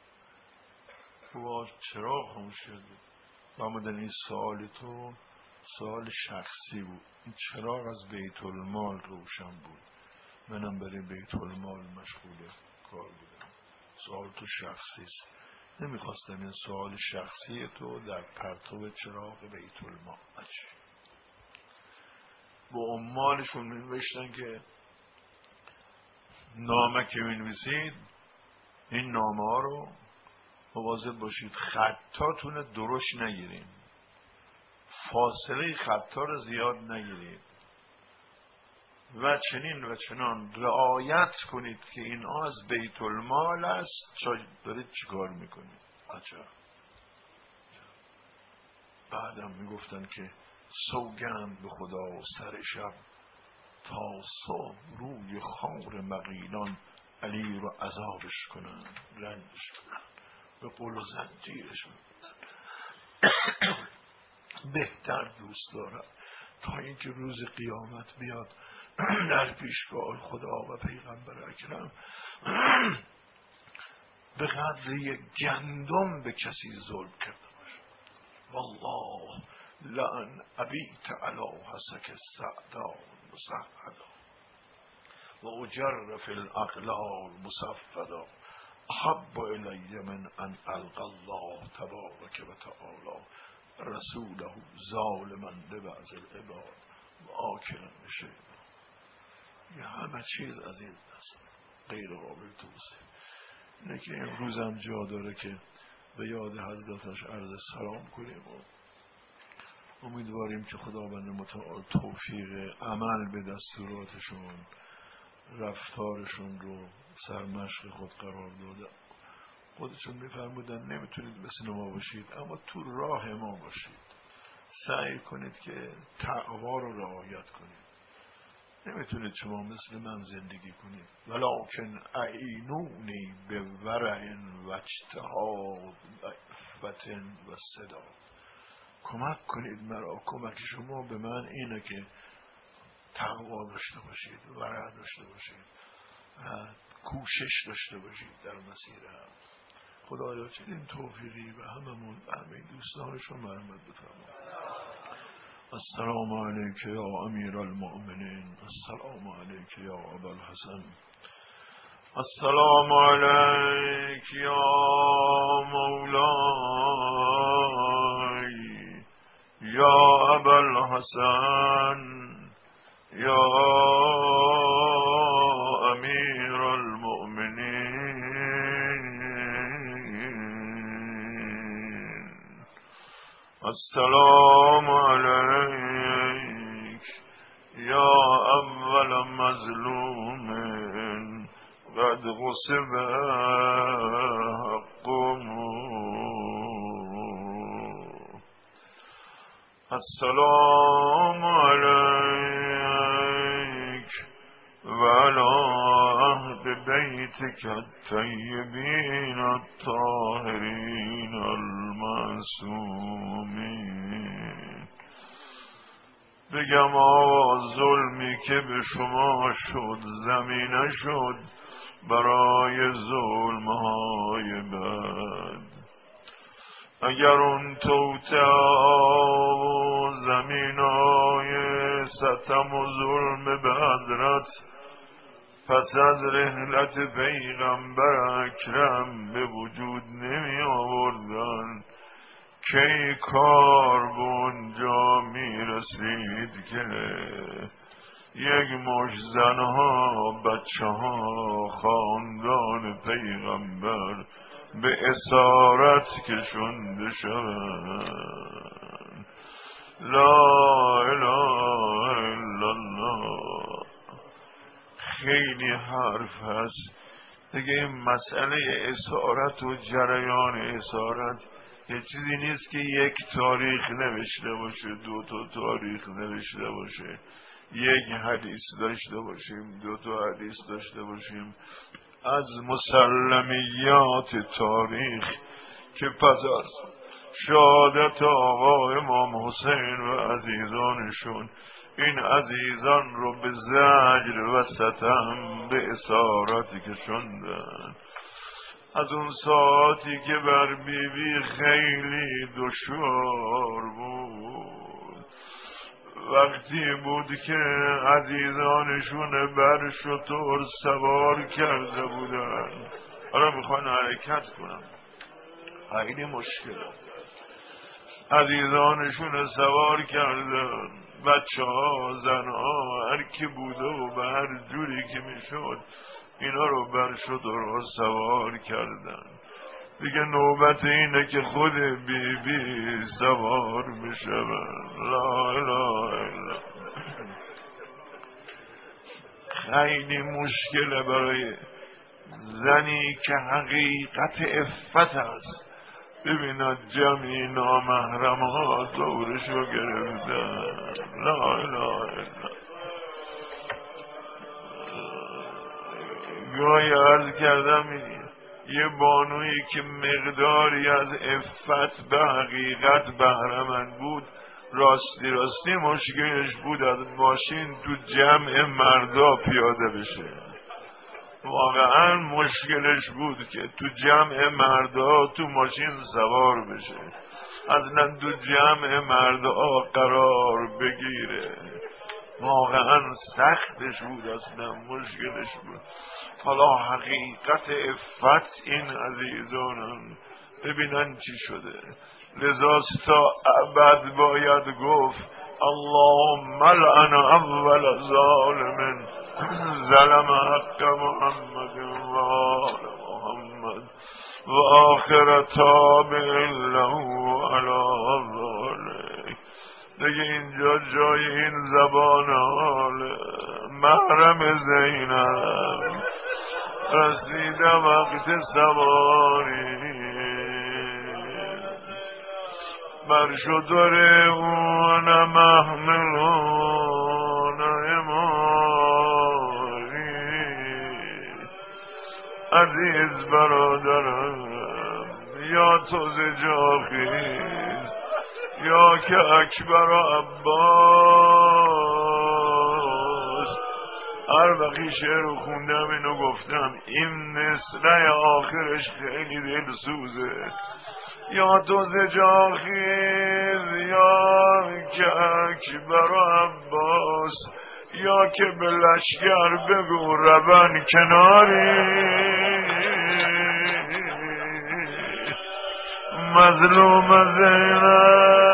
A: چراغ خاموش کرد. آمدن این سوال تو سوال شخصی بود. این چراغ از بیت المال روشن بود، منم برای بیت المال مشغول کار بودم. سوال تو شخصی است. نمیخواستم این سوال شخصی تو در پرتو چراغ بیت المال بشه. با عمالشون می‌نوشتن که نامه که می‌نویسید این نامه ها رو مواظب باشید خطاتون درشت نگیرید، فاصله خطا رو زیاد نگیرید و چنین و چنان رعایت کنید که این از بیت المال است. دارید چیکار میکنید؟ عجب. بعدم میگفتن که سوگند به خدا سر شب تا صبح روی خار مغیلان علی رو عذابش کنن، رنجش کنن، به قول و زنجیرشون بهتر دوست دارد تا اینکه روز قیامت بیاد در پیشگاه خدا و پیغمبر اکرم به قدر یک گندم به کسی ظلم کرده باشه. والله لأن ابیت علی حسک السعدا مسحدا و اجر فی الاغلال مصفدا احب الی من ان القى الله تبارک و تعالی رسوله ظالما لبعض العباد و آکلا بشیء. یه همه چیز از این دست غیر قابل توصیف. اینه که امروز هم جا داره که به یاد حضرتش عرض سلام کنیم و امیدواریم که خداوند متعال توفیق عمل به دستوراتشون، رفتارشون رو سرمشق خود قرار داده. خودشون میفرمودن نمیتونید مثل ما باشید اما تو راه ما باشید، سعی کنید که تقوا رو رعایت کنید. نمیتونید شما مثل من زندگی کنید. ولکن اعینونی به ورع و اجتهاد و عفت و صدا. کمک کنید مرا. کمک شما به من اینه که تقوا داشته باشید، ورع داشته باشید، کوشش داشته باشید در مسیر حق. خدایا چنین توفیقی و هممون همه دوستانشون مرحمت بفرما. السلام علیک یا امیر المؤمنین، السلام علیک یا ابا الحسن، السلام علیک یا مولای یا ابا الحسن یا امیر المؤمنین. السلام علیک یا اول مظلوم قد غصب حقه. السلام علیک و علی اهل بیتک الطیبین الطاهرین المعصومین. بگم آقا ظلمی که به شما شد زمینه شد برای ظلمهای بد. اگر اون توطئه و زمینای ستم و ظلم به حضرت پس از رحلت پیغمبر اکرم به وجود نمی آوردن، کی کار به اونجا می رسید که یک مش زنها بچه ها خاندان پیغمبر به اسارت کشنده شوند. لا اله الا الله. خیلی حرف هست دیگه. این مسئله اسارت و جریان اسارت یه چیزی نیست که یک تاریخ نوشته باشه، دو تا تاریخ نوشته باشه، یک حدیث داشته باشیم، دو تا حدیث داشته باشیم. از مسلمیات تاریخ که پس از شهادت آقا امام حسین و عزیزانشون این عزیزان رو به زجر و ستم به اسارت کشوندن. از اون ساعتی که بر بیبی خیلی دشوار بود، وقتی بود که عزیزانشون بر شتر سوار کرده بودن، حالا میخوان حرکت کنم، خیلی مشکله. عزیزانشون سوار کردن، بچه ها، زن ها، هر کی بوده و به هر جوری که میشد اینا رو بر شتر سوار کردن. دیگه نوبت اینه که خود بیبی سوار بشون. لا اله الا. خیلی مشکله برای زنی که حقیقت عفت هست ببیند جمعی نامحرم ها دورشو گرفتن. لا اله الا. گاهی عرض کردم یه بانویی که مقداری از عفت به حقیقت بهره‌مند بود، راستی مشکلش بود از ماشین تو جمع مردا پیاده بشه. واقعا مشکلش بود که تو جمع مردا تو ماشین سوار بشه، اصلا تو جمع مردا قرار بگیره. واقعا سختش بود، اصلا مشکلش بود. حالا حقیقت عفت این عزیزانم ببینن چی شده. لذا تا ابد باید گفت اللهم لعن اول ظالم ظلم حق محمد و آل محمد و آخر تابع له علی ذلک. دیگه اینجا جای این زبان حال محرم زینب رسید وقت سواری بر شتر اون محملون امام عزیز برادرم، یا تو ز جا خیز یا که اکبر و عباس. هر وقتی شعر رو خوندم اینو گفتم، این نسله آخرش خیلی دل سوزه. یا تو ز جا خیز یا که اکبر و عباس، یا که به لشگر بگو ربن کناری. مظلوم زینب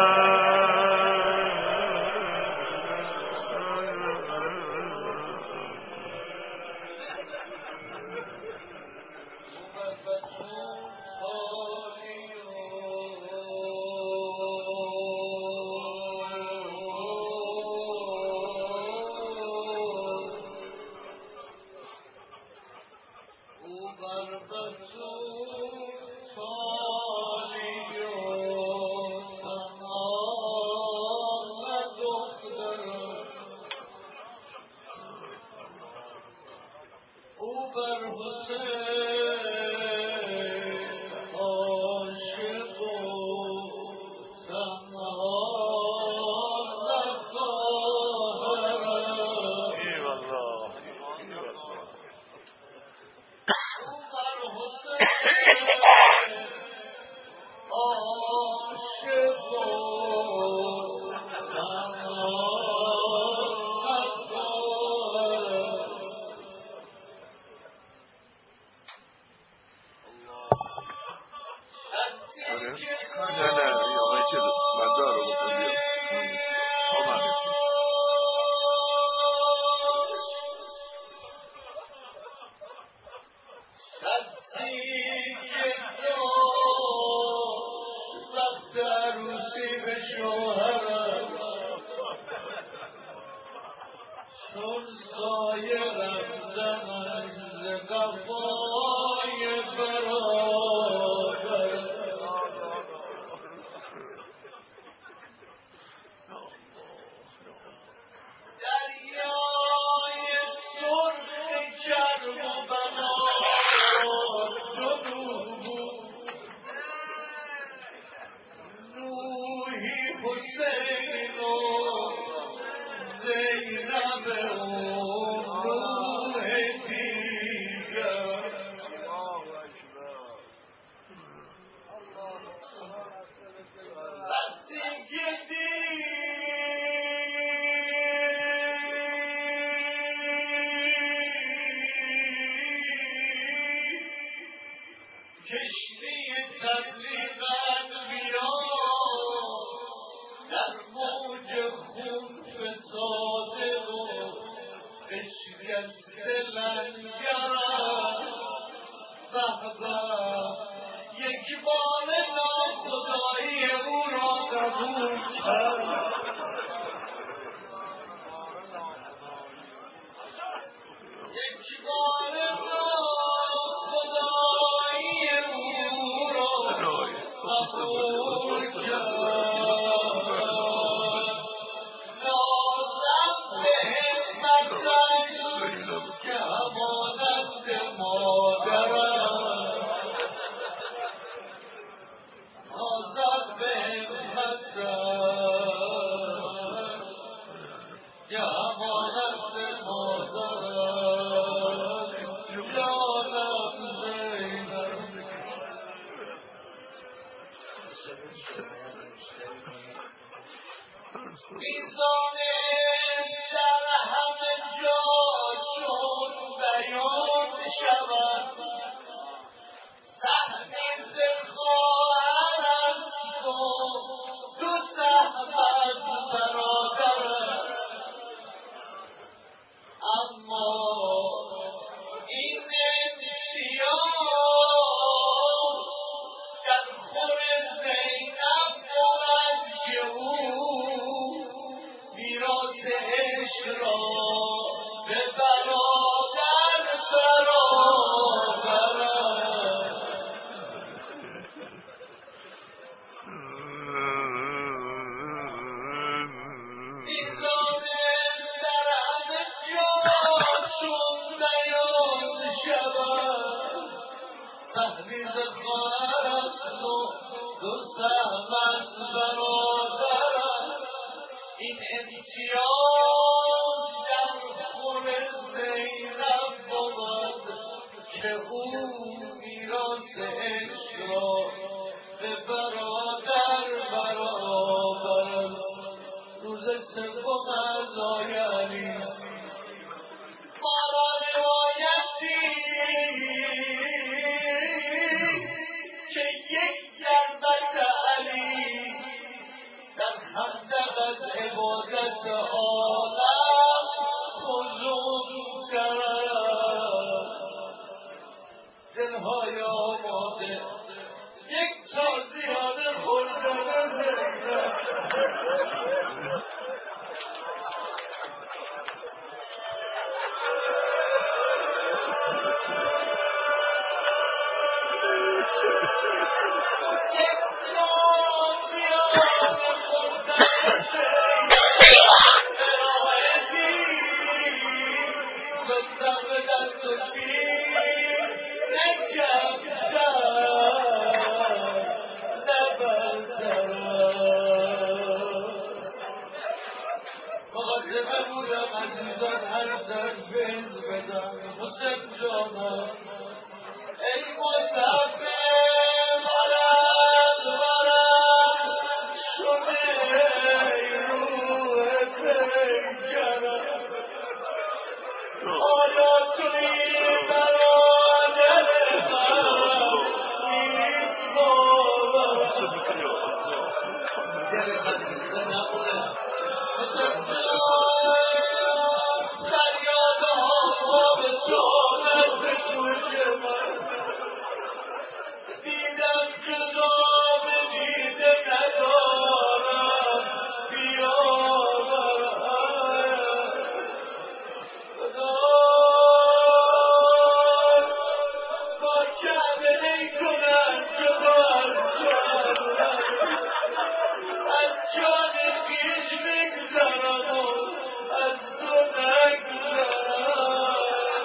B: عزیز خواهرست و دو سهمت برادرم این امتیاز در خور زینب بود که او میراث عشق را به برادر برابر است. روز سوم عزای علی ما را روایتی که یک ضربت علی در خندق از عبادت عالم فزون‌تر است. دلهای آماده یک تازیانه خوردن زنده حسین جانم ای مسافر ورد شده روح پیکرم آیا توی برادر من نیست باورم دل قدیسه نبوده حسین دیدم جذاب دیده ندارم بیاورم خدای با کعبه کنم جدا از جانم از جان خویش بگذرم و از تو نگذرم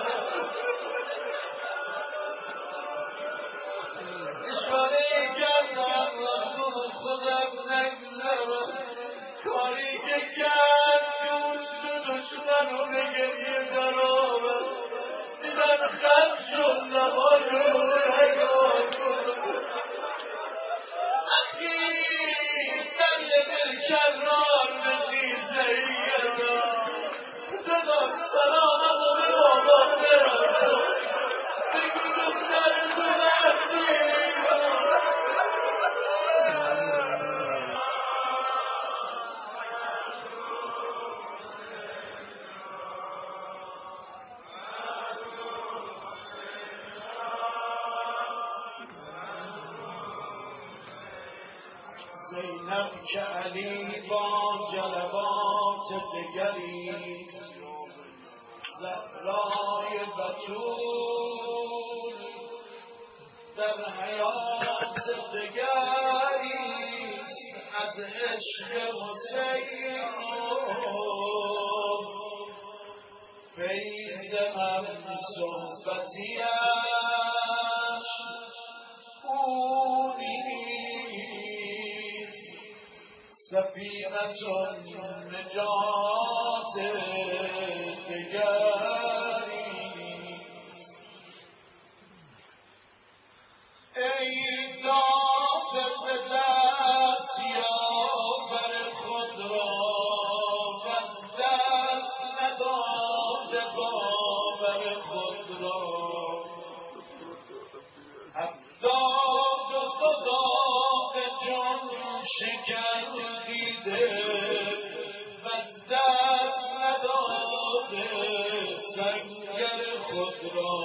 B: اشاره کردم رسول خودم نگذرم کاری که کرد دوست و دشمن رو به گریه درآورد دیدن خم شد نهار رو حیات کنم عزیز در یه دل کرار به خیزه یدم صدا سلامت و به بابا برسم بگو دختر تو وقتی زینب که علی با جلوات دگریست زهرای بتول در حیات دگریست از عشق حسین فیض من صحبتیش او سفینة نجات دگریست ای نافذ دست یاور خود را وز دست نداده باور خود را هفتاد خدا به جان شکن دیده وز دست نداده سنگر خود را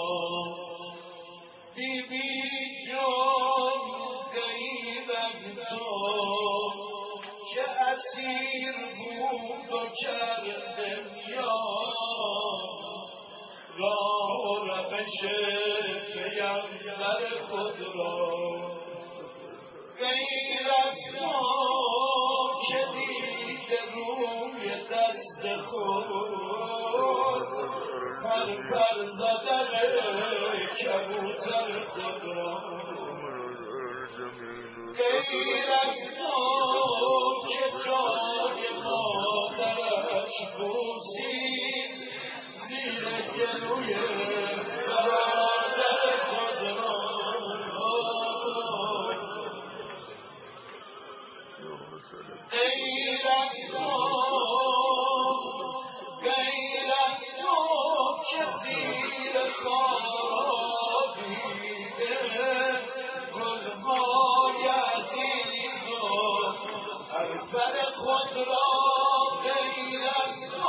B: بی بی جان غریب از تو که اسیر بود و کرده میان راه و روش پیمبر خود را غیر از تو که دیده روی دست خود پر پر زدن کبوتر خود را غیر از تو که جای مادرش بوسید زیر گلوی برادر خود را غیر از تو که زیر خوابیده گلهای عزیز و پرپر خود را غیر از تو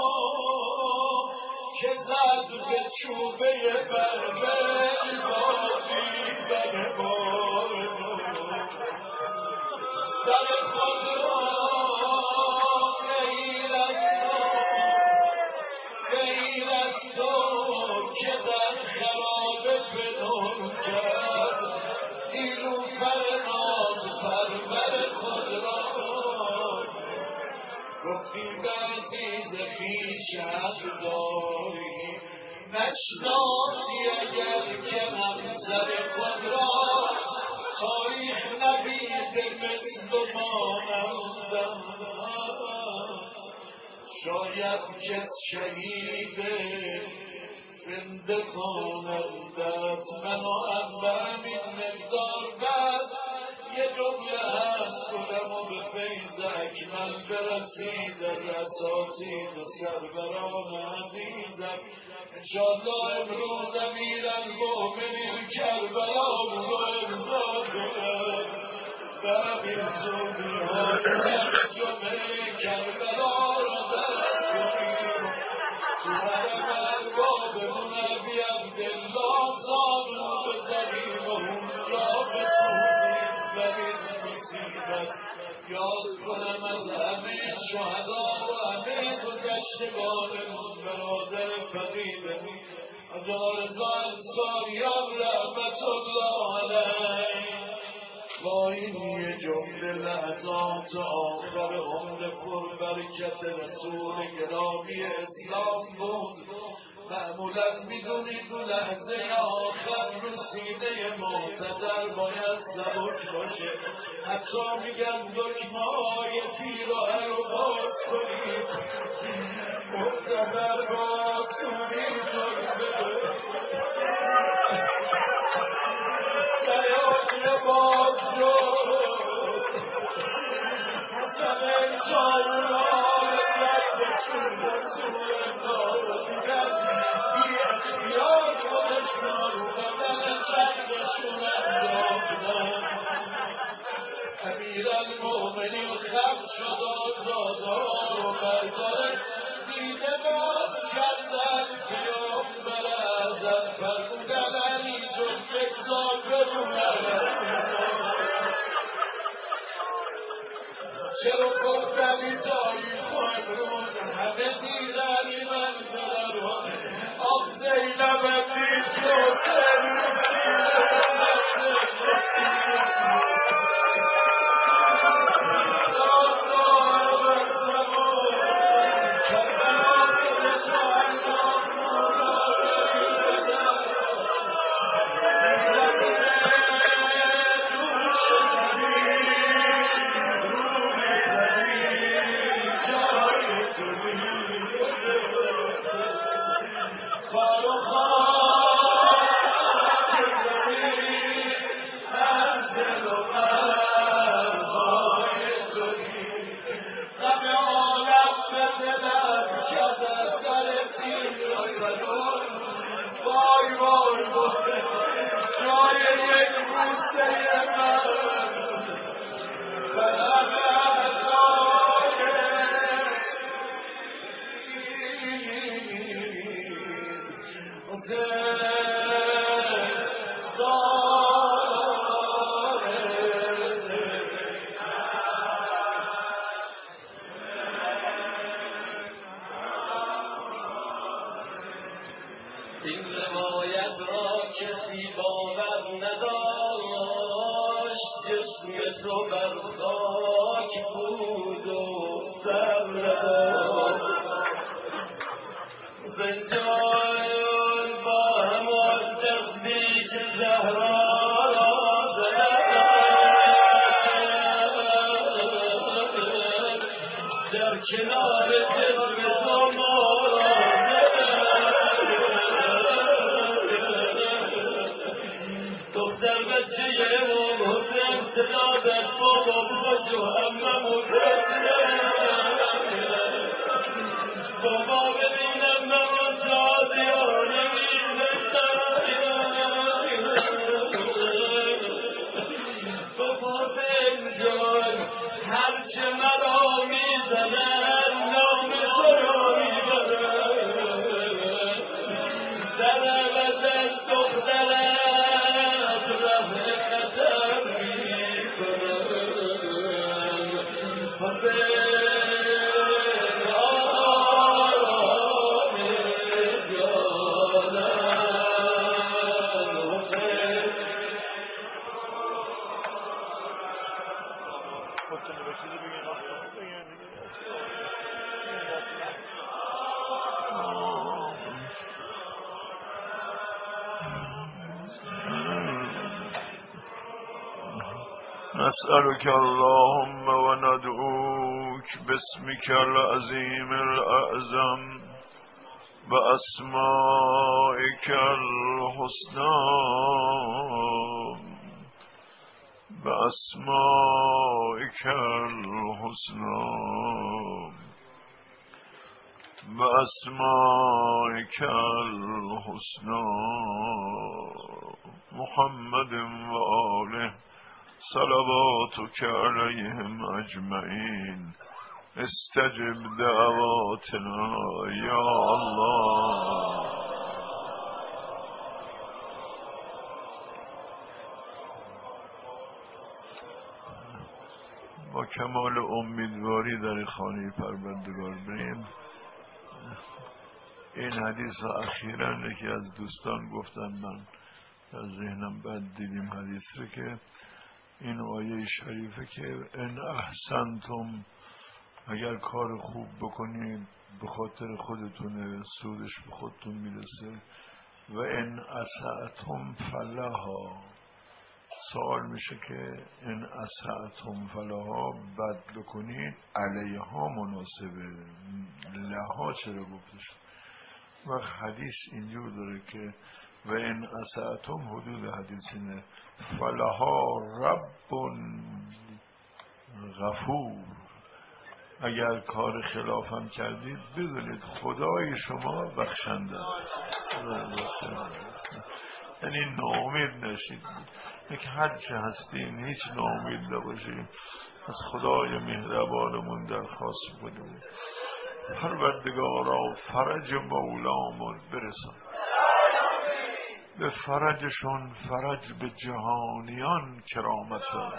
B: که زد به چوبه بربل بادی بر سر خود را غیر از تو که در خرابه پنهان کرد نیلوفر ناز پرور خود را گفتی به عزیز خویش حق داری نشناسی اگر که منظر خود را تاریخ نبیده مثل مانندم شاید کس شهید زنده خوانندت منو هم به همین مقدار بس یه جمله هست کنم و به فیض اکمل برسید از اساتید و سروران عزیزم انشاءالله امروز امیرالمؤمنین کربلا رو ارضا کنم و همین زودی‌های ترجمه کربلا را دست کنیم تو حرم اربابمون ابی عبدالله زانو بزنیم و اونجا بسوزیم و این مصیبت یاد کنم از همه شهدا و همه گذشتگانمون برادر فقیدمون حاجی رضا انصاریان رحمت الله علیه با این یه جمله لحظات آخر عمر پربرکت رسول گرامی اسلام بود معمولا میدونید لحظه آخر رو سینه معتذر باید سبک باشه حتی میگن دکمه‌های پیراهن رو باز کنید معتذر با آسونی جلبه نیاد باز شد همه جای را رسد بچون رسول الله دیگر بی اختیار خودشون رو بدن چندشون انداختن امیرالمؤمنین خم شد آزادها رو برداره دیده باز کردن پیامبر اعظم فرمودن علی جون بگذار چرا گفتنی جایی تو امروز همه دیدنی منظره رو آب زینب دید جوزن این روایت را کسی باور نداشت جسم تو بر خاک بود و سر نداشت زنجان با همان کنار جسم تو ماراده دختر بچه امام حسین صدا در بابا باش و هممون بابا ببینم نمان دادی آنمی بابا بنجان هرچه مرا میزنن نام تو را میبرن در عوض از دخترت رفع خطر میکنن
A: نسألك اللهم وندعوك باسمك العظيم الأعظم بأسمائك الحسنى بأسمائك الحسنى بأسمائك الحسنى محمد وآله صلواتك عليهم أجمعين استجب دعواتنا يا الله. با کمال امیدواری در خانه پروردگار بریم. این حدیث اخیراً یکی از دوستان گفتن، من در ذهنم بد دیدیم حدیث رو، که این آیه شریفه که ان احسنتم، اگر کار خوب بکنید به خاطر خودتونه، سودش به خودتون میرسه، و ان اسأتم فلها، سوال میشه که ان اسأتم فلها، بد بکنید علیها مناسبه، لها چرا گفتش؟ و حدیث اینجور داره که و این اسأتم، حدود حدیث اینه فلها رب غفور، اگر کار خلافم کردید بدونید خدای شما بخشنده، یعنی ناامید نشید، یک هرچه هستین هیچ ناامید نباشید، از خدای مهربانمون درخواست کنید پروردگارا فرج مولامون برسان، به فرجشون فرج به جهانیان کرامت بر.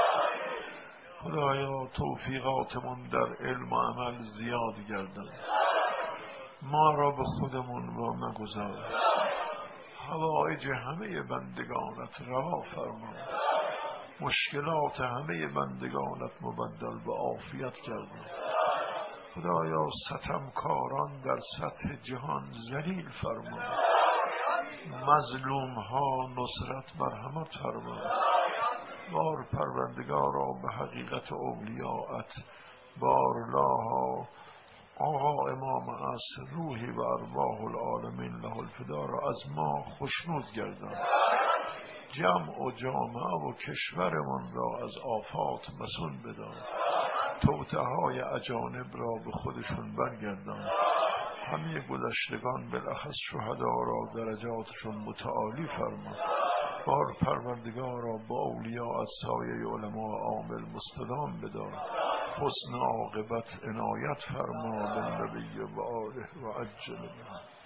A: خدایا توفیقاتمون در علم و عمل زیاد گردن، ما را به خودمون وا مگذار، حوائج همه بندگانت روا فرما، مشکلات همه بندگانت مبدل به عافیت گردن. خدایا ستمکاران در سطح جهان ذلیل فرما، مظلوم ها نصرت مرحمت فرما. بار پروردگارا به حقیقت اولیاءت بارلاها آقا امام عصر روحی و ارواح العالمین له الفدا را از ما خوشنود گردان، جمع و جامعه و کشورمان را از آفات مسون بدان، توطئه های اجانب را به خودشون برگردان، همه گذشتگان بالاخص شهدا را درجاتشون متعالی فرما. بار پروردگارا با اولیاء از سایه علماء عامل مستدام بدار، حسن عاقبت عنایت فرما بالنبی و آله و عجل.